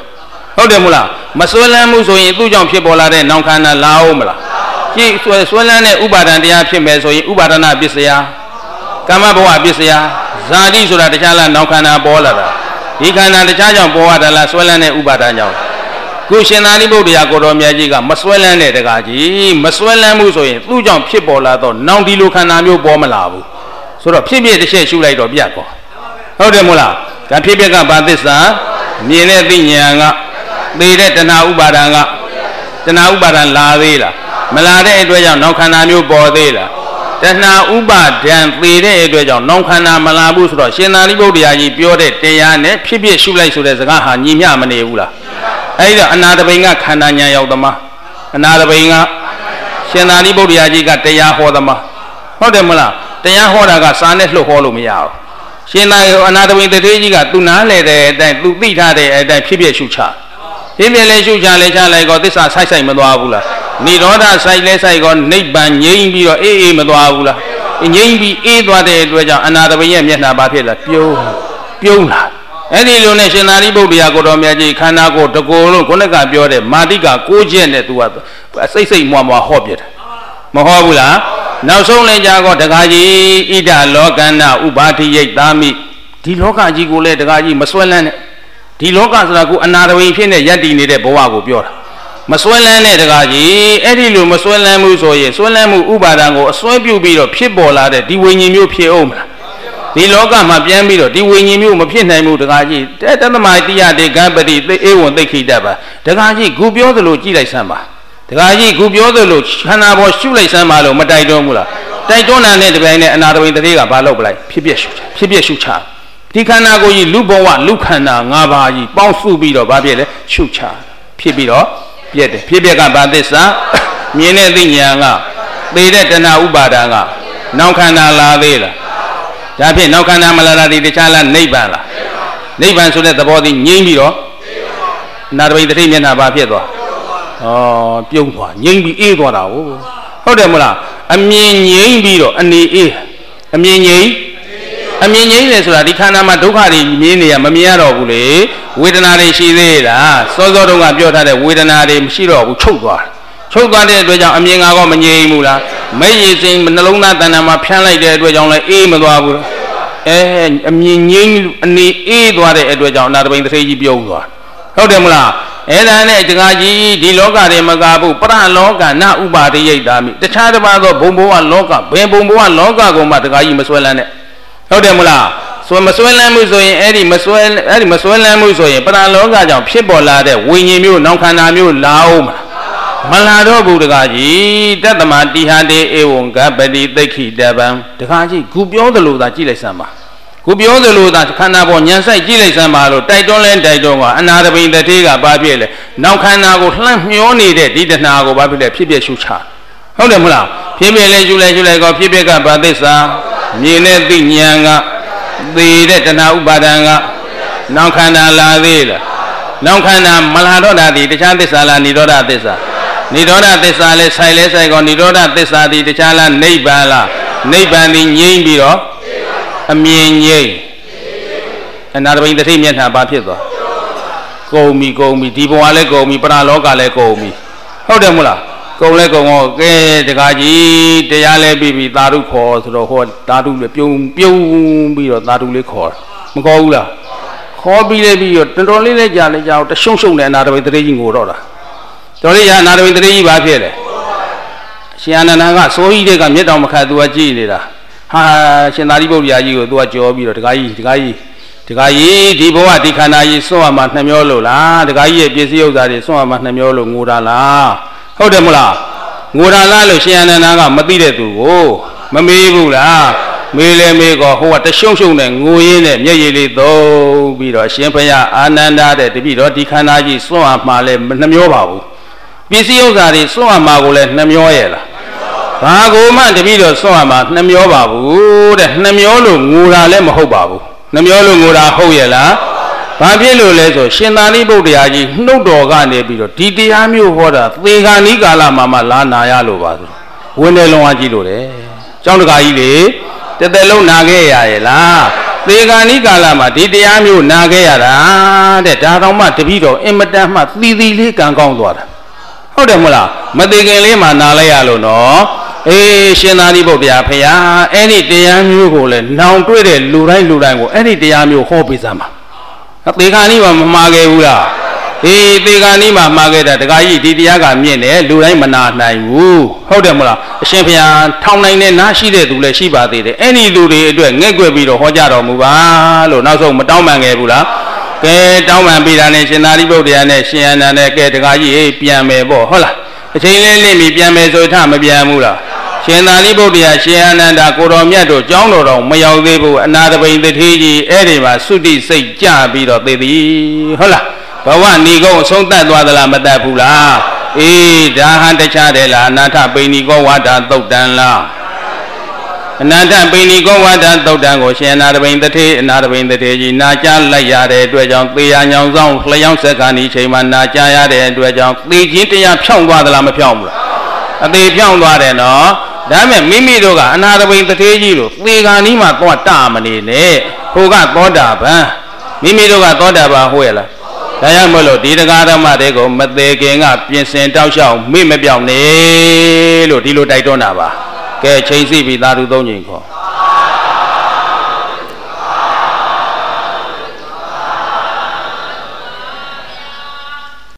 ဟုတ်တယ်မို့လားမစွဲလန်းမှုဆိုရင်သူ့ကြောင့်ဖြစ်ပေါ်လာတဲ့နောင်ခန္ဓာလာအောင်မလားကြည့်စွဲလန်းတဲ့ဥပါဒံတရားဖြစ်မယ်ဆိုရင်ဥပါဒနာပစ္စယကာမဘဝပစ္စယဇာတိဆိုတာတခြားလားနောင်ခန္ဓာပေါ်လာတာဒီခန္ဓာတခြားကြောင့်ပေါ်ရတာလားစွဲလန်းတဲ့ဥပါဒံကြောင့်ခုရှင်သာရိပုတ္တရာကိုတော်မြတ်ကြီးကမစွဲလန်းတဲ့တကားကြီးမစွဲလန်းမှုဆိုရင်သူ့ကြောင့်ဖြစ်ပေါ်လာတော့နောင်ဒီလိုခန္ဓာမျိုးပေါ်မလာဘူးဆိုတော့ဖြစ်ဖြစ်တစ်ချက်ရှုလိုက်တော့ပြတ်သွားဟုတ်တယ်မို့လားဒါဖြစ်ဖြစ်ကဘာသစ္စာမြင်တဲ့သိဉာဏ်ကသိတဲ့တဏှာဥပါဒံကတဏှာဥပါဒံလာသေးလားမလာတဲ့အတွက်ကြောင့်နောက်ခန္ဓာမျိုးပေါ်သေးလားတဏှာဥပါဒံသိတဲ့အတွက်ကြောင့်နောက်ခန္ဓာမလာဘူးဆိုတော့ရှင်သာရိပုတ္တရာကြီးပြောတဲ့တရားနဲ့ဖြစ်ဖြစ်ရှုလိုက်ဆိုတဲ့စကားဟာညီမျှမနေဘူးလားအဲဒီတော့အနာတပိန်ကခန္ဓာဉာဏ်ရောက်သမားအနာတပိန်ကရှင်သာရိပုတ္တရာကြီးကတရားဟောသမားဟုတ်တယ်မလားတရားဟောတာကစာနဲ့လှုပ်ဟောလို့မရဘူးရှင်သာရိအနာတပိန်တထေးကြီးကသူနားလေတဲ့အတိုင်းသူသိထားတဲ့အတိုင်းဖြစ်ဖြစ်ရှုချဖြစ်ဖြစ်လေးရှုချလဲချလိုက်တော့သစ္စာဆိုင်မသွားဘူးလားနိရောဓဆိုင်လဲဆိုင်ကောနိဗ္ဗာန်ငြိမ့်ပြီးတော့အေးမသွားဘူးလားငြိမ့်ပြီးအေးသွားတဲ့အတွက်ကြောင့်အနာတပိန်ရဲ့မျက်နှာဘာဖြစ်လာပြုံးလာအဲ့ဒီလိုနဲ့ရှင်သာရိပုတ္တရာကိုတော်မြတ်ကြီးခန္ဓာကိုယ်တကိုယ်လုံးခုနကပြောတဲ့မာတိက6ချက်နဲ့သူကစိတ်မွားမွားဟောပြတယ်မဟောဘူးလားနောက်ဆုံးလည်းကြာတော့တခါကြီးဣဒလောကန္နဥပါတိယိတ်သားမိဒီလောကကြီးကိုလည်းတခါကြီးမစွဲလန်းနဲ့ဒီလောကဆိုတာကိုအနာတပိန်ဖြစ်နေယက်တည်နေတဲ့ဘဝကိုပြောတာမစွဲလန်းတဲ့တကားကြီးအဲ့ဒီလိုမစွဲလန်းမှုဆိုရင်စွဲလန်းမှုဥပါဒံကိုအစွဲပြုပြီးတော့ဖြစ်ပေါ်လာတဲ့ဒီဝိညာဉ်မျိုးဖြစ်အောင်မလားဒီလောကမှာပြန်ပြီးတော့ဒီဝိညာဉ်မျိုးမဖြစ်နိုင်ဘူးတကားကြီးတသမတိယတေကံပတိသိဧဝံသိခိတပါတကားကြီးခုပြောသလိုကြည့်လိုက်စမ်းပါတကားကြီးခုပြောသလိုခန္ဓာပေါ်ရှုလိုက်စမ်းပါလို့မတိုက်တွန်းဘူးလားတိုက်တွန်းတာနဲ့တပြိုင်နက်အနာတပိန်တည်းကဘာလုပ်ပလိုက်ဖြစ်ဖြစ်ရှုချဒီခန္ဓာကိုယ်ကြီးလူဘဝလူခန္ဓာ၅ပါးကြီးပေါင်းစုပြီးတော့ဘာဖြစ်လဲရှုချဖြစ်ပြီးတော့ပြည့်တယ်ဖြစ်ပြကဘာသစ္စာမြင်တဲ့သိဉာဏ်ကသိတဲ့တဏှာဥပါဒံကနောက်ခန္ဓာလာသေးလားဒါဖြင့်နောက်ခန္ဓာမလာတာဒီတခြားလားနိဗ္ဗာန်လားနိဗ္ဗာန်ဆိုတဲ့သဘောသည်ငြိမ့်ပြီးတော့နာတပိတ္တိမျက်နှာဘာဖြစ်သွားပြုံးသွားငြိမ့်ပြီးအေးသွားတာဟုတ်တယ်မလားအမြင်ငြိမ့်ပြီးတော့အနေအေးအမြင်ငြိမ့်တယ်ဆိုတာဒီခန္ဓာမှာဒုက္ခတွေမြင်နေရမမြင်ရတော့ဘူးလေဝေဒနာတွေရှိသေးလားစောစောတုန်းကပြောထားတဲ့ဝေဒနာတွေမရှိတော့ဘူးချုပ်သွားတဲ့အတွက်ကြောင့်အမြင်ကတော့မငြိမ်ဘူးလားမဲ့ရည်စိမ်နှလုံးသားတဏ္ဍာမှာဖြန်းလိုက်တဲ့အတွက်ကြောင့်လည်းအေးမသွားဘူးအမြင်ငြိမ်အနေအေးသွားတဲ့အတွက်ကြောင့်အနာတပိန်တထေးကြီးပြုံးသွားဟုတ်တယ်မလားအဲ့ဒါနဲ့တကားကြီးဒီလောကတွေမကဘူးပရလောကနဥပါတိယိတ်တာမိတခြားတစ်ပါးသောဘုံဘဝလောကဘယ်ဘုံဘဝလောကကိုမှတကားကြီးမဆွဲလန်းနဲ့ဟုတ်တယ်မလားမစွဲလန်းမှုဆိုရင်အဲ့ဒီမစွဲလန်းမှုဆိုရင်ပရလောကကြောင့်ဖြစ်ပေါ်လာတဲ့ဝိညာဉ်မျိုးနောင်ခန္ဓာမျိုးလာအောင်မလာတော့ဘူးတကားကြီးတတ္တမတိဟတေဧဝံကပတိသိခိတပံတကားကြီးခုပြောသလိုသာကြည့်လိုက်စမ်းပါခုပြောသလိုသာခန္ဓာပေါ်ညံဆိုင်ကြည့်လိုက်စမ်းပါလို့တိုက်တွန်းကအနာတပိန်တထေးကဘာဖြစ်လဲနောက်ခန္ဓာကိုလှမ်းမျောနေတဲ့ဒီတဏှာကိုဘာဖြစ်လဲဖြစ်ဖြစ်ရှုချဟုတ်တယ်မလားဖြစ်ဖြစ်လဲရှုလိုက်ကောဖြစ်ဖြစ်ကဘာသစ္စာမြင်တဲ့သိဉာဏ်ကသိတဲ့တဏှာဥပါဒံကနောက်ခန္ဓာလာသေးလားနောက်ခန္ဓာမလာတော့တာဒီတခြားသစ္စာလားនិရောဓသစ္စာនិရောဓသစ္စာလဲဆိုင်ကောនិရောဓသစ္စာဒီတခြားလားနိဗ္ဗာန်လားနိဗ္ဗာန်ဒီငြိမ့်ပြီးတော့အမြင်ငြိမ့်အနာတပိန်တထေးမျက်နှာဘာဖြစ်သွားကုန်ပြီဒီဘဝလဲကုန်ပြီပရလောကလဲကုန်ပြီဟုတ်တယ်မို့လားကုန်လဲကုန်တော့ကဲတကားကြီးတရားလဲပြီးသာဓုခေါ်ဆိုတော့ဟောသာဓုလဲပြုံးပြီးတော့သာဓုလေးခေါ်မခေါ်ဘူးလားခေါ်ပြီးလဲပြီးတော့တော်တော်လေးလဲကြာတော့တရှုံနဲ့အနာတပိန်တထေးကြီးငိုတော့တာတော်လေးရအနာတပိန်တထေးကြီးဘာဖြစ်လဲရှင်အနန္ဒာကစိုးကြီးတွေကမျက်တောင်မခတ်သူကကြည့်နေတာဟာရှင်သာရိပုတ္တရာကြီးကိုသူကကြောပြီးတော့တကားကြီးဒီဘဝဒီခန္ဓာကြီးစွန့်ရမှာနှမျောလို့လားတကားကြီးရဲ့ပစ္စည်းဥစ္စာတွေစွန့်ရမှာနှမျောလို့ငိုတာလားဟုတ်တယ်မလားငိုတာလားလို့ရှင်အနန္ဒာကမသိတဲ့သူကိုမမေးဘူးလားမေးလဲမေးကောဟိုကတရှုံနဲ့ငိုရင်းနဲ့မျက်ရည်လေးသုံးပြီးတော့ရှင်ဘုရားအာနန္ဒာတဲ့တပည့်တော်ဒီခန္ဓာကြီးစွန့်ရမှာလဲနှမျောပါဘူးပစ္စည်းဥစ္စာတွေစွန့်ရမှာကိုလဲနှမျောရဲ့လားဘာကိုမှတပည့်တော်စွန့်ရမှာနှမျောပါဘူးတဲ့နှမျောလို့ငိုတာလည်းမဟုတ်ပါဘူးနှမျောလို့ငိုတာဟုတ်ရဲ့လားဘာဖြစ်လို့လဲဆိုရှင်သာရိပုတ္တရာကြီးနှုတ်တော်ကနေပြီးတော့ဒီတရားမျိုးဟောတာသေခါနီးကာလမှာလာနာရလို့ပါဆိုဝင်းတယ်လုံးဝကြည့်လို့တယ်ကျောင်းတကာကြီးလေတက်လုံးနာခဲ့ရရဲ့လားသသေဂာနိကာလမှာဒီတရားမျိုးနာခဲ့ရတာတဲ့ဒါတော့မှတပည့်တော်အင်မတန်မှသီသီလေးကံကောင်းသွားတာဟုတ်တယ်မလားမသေးခင်လေးမှာနာလိုက်ရလို့နော်ရှင်သာရိပုတ္တရာဖရာအဲ့ဒီတရားမျိုးကိုလည်းနောင်တွေ့တဲ့လူတိုင်းကိုအဲ့ဒီတရားမျိုးဟောပေးစမ်းပါသေဂာနိမှာမမှားခဲ့ဘူးလားသေဂာနိမှာမှားခဲ့တာတခါကြီးဒီတရားကမြင့်တယ်လူတိုင်းမနာနိုင်ဘူးဟုတ်တယ်မလားအရှင်ဖရာထောင်နိုင်တဲ့နားရှိတဲ့သူလည်းရှိပါသေးတယ်အဲ့ဒီလူတွေအတွက်ငဲ့ကွက်ပြီးတော့ဟောကြတော်မူပါလို့နောက်ဆုံးမတောင်းပန်ခဲ့ဘူးလားကဲတောင်းပန်ပြီးတာနဲ့ရှင်သာရိပုတ္တရာနဲ့ရှင်အနန္ဒနဲ့ကဲတခါကြီးပြန်မယ်ပေါ့ဟုတ်လားအချိန်လေးလင့်ပြီးပြန်မယ်ဆိုထမပြန်ဘူးလားရှင်သာရိပုတ္တရာရှင်အနန္ဒကိုတော်မြတ်တို့ကျောင်းတော်မရောက်သေးဘူးအနာတပိန်တထေးကြီးအဲ့ဒီမှာသုတိစိတ်ကြပြီးတော့သေသည်ဟုတ်လားဘဝဏီကုံအဆုံးသတ်သွားသလားမတတ်ဘူးလားဒါဟန်တခြားတယ်လားအနာထပိဏီကောဝါဒသုတ်တန်လားအနန္တပိဏီကောဝါဒသုတ်တန်ကိုရှင်အနာတပိန်တထေးအနာတပိန်တထေးကြီးနာကြားလိုက်ရတဲ့အတွက်ကြောင့်သေရညောင်ဆောင်လျှောင်းဆက်ခါနီချိန်မှာနာကြားရတဲ့အတွက်ကြောင့်သေခြင်းတရားဖြောင်းသွားသလားမဖြောင်းဘူးလားအသေးဖြောင်းသွားတယ်နော်ဒါမဲ့မိမိတို့ကအနာတပိန်တထေးကြီးလို့သေခါနီးမှာတော့တမနေနဲ့ဟိုကသောတာပန်မိမိတို့ကသောတာပန်ဟုတ်ရဲ့လားဒါကြောင့်မလို့ဒီတရားဓမ္မတွေကိုမသေးခင်ကပြင်ဆင်တောက်လျှောက်မိမပြောင်းနေလို့ဒီလိုတိုက်တွန်းတာပါကဲချိန်စီပြီးသာဓုသုံးချိန်ခေါ်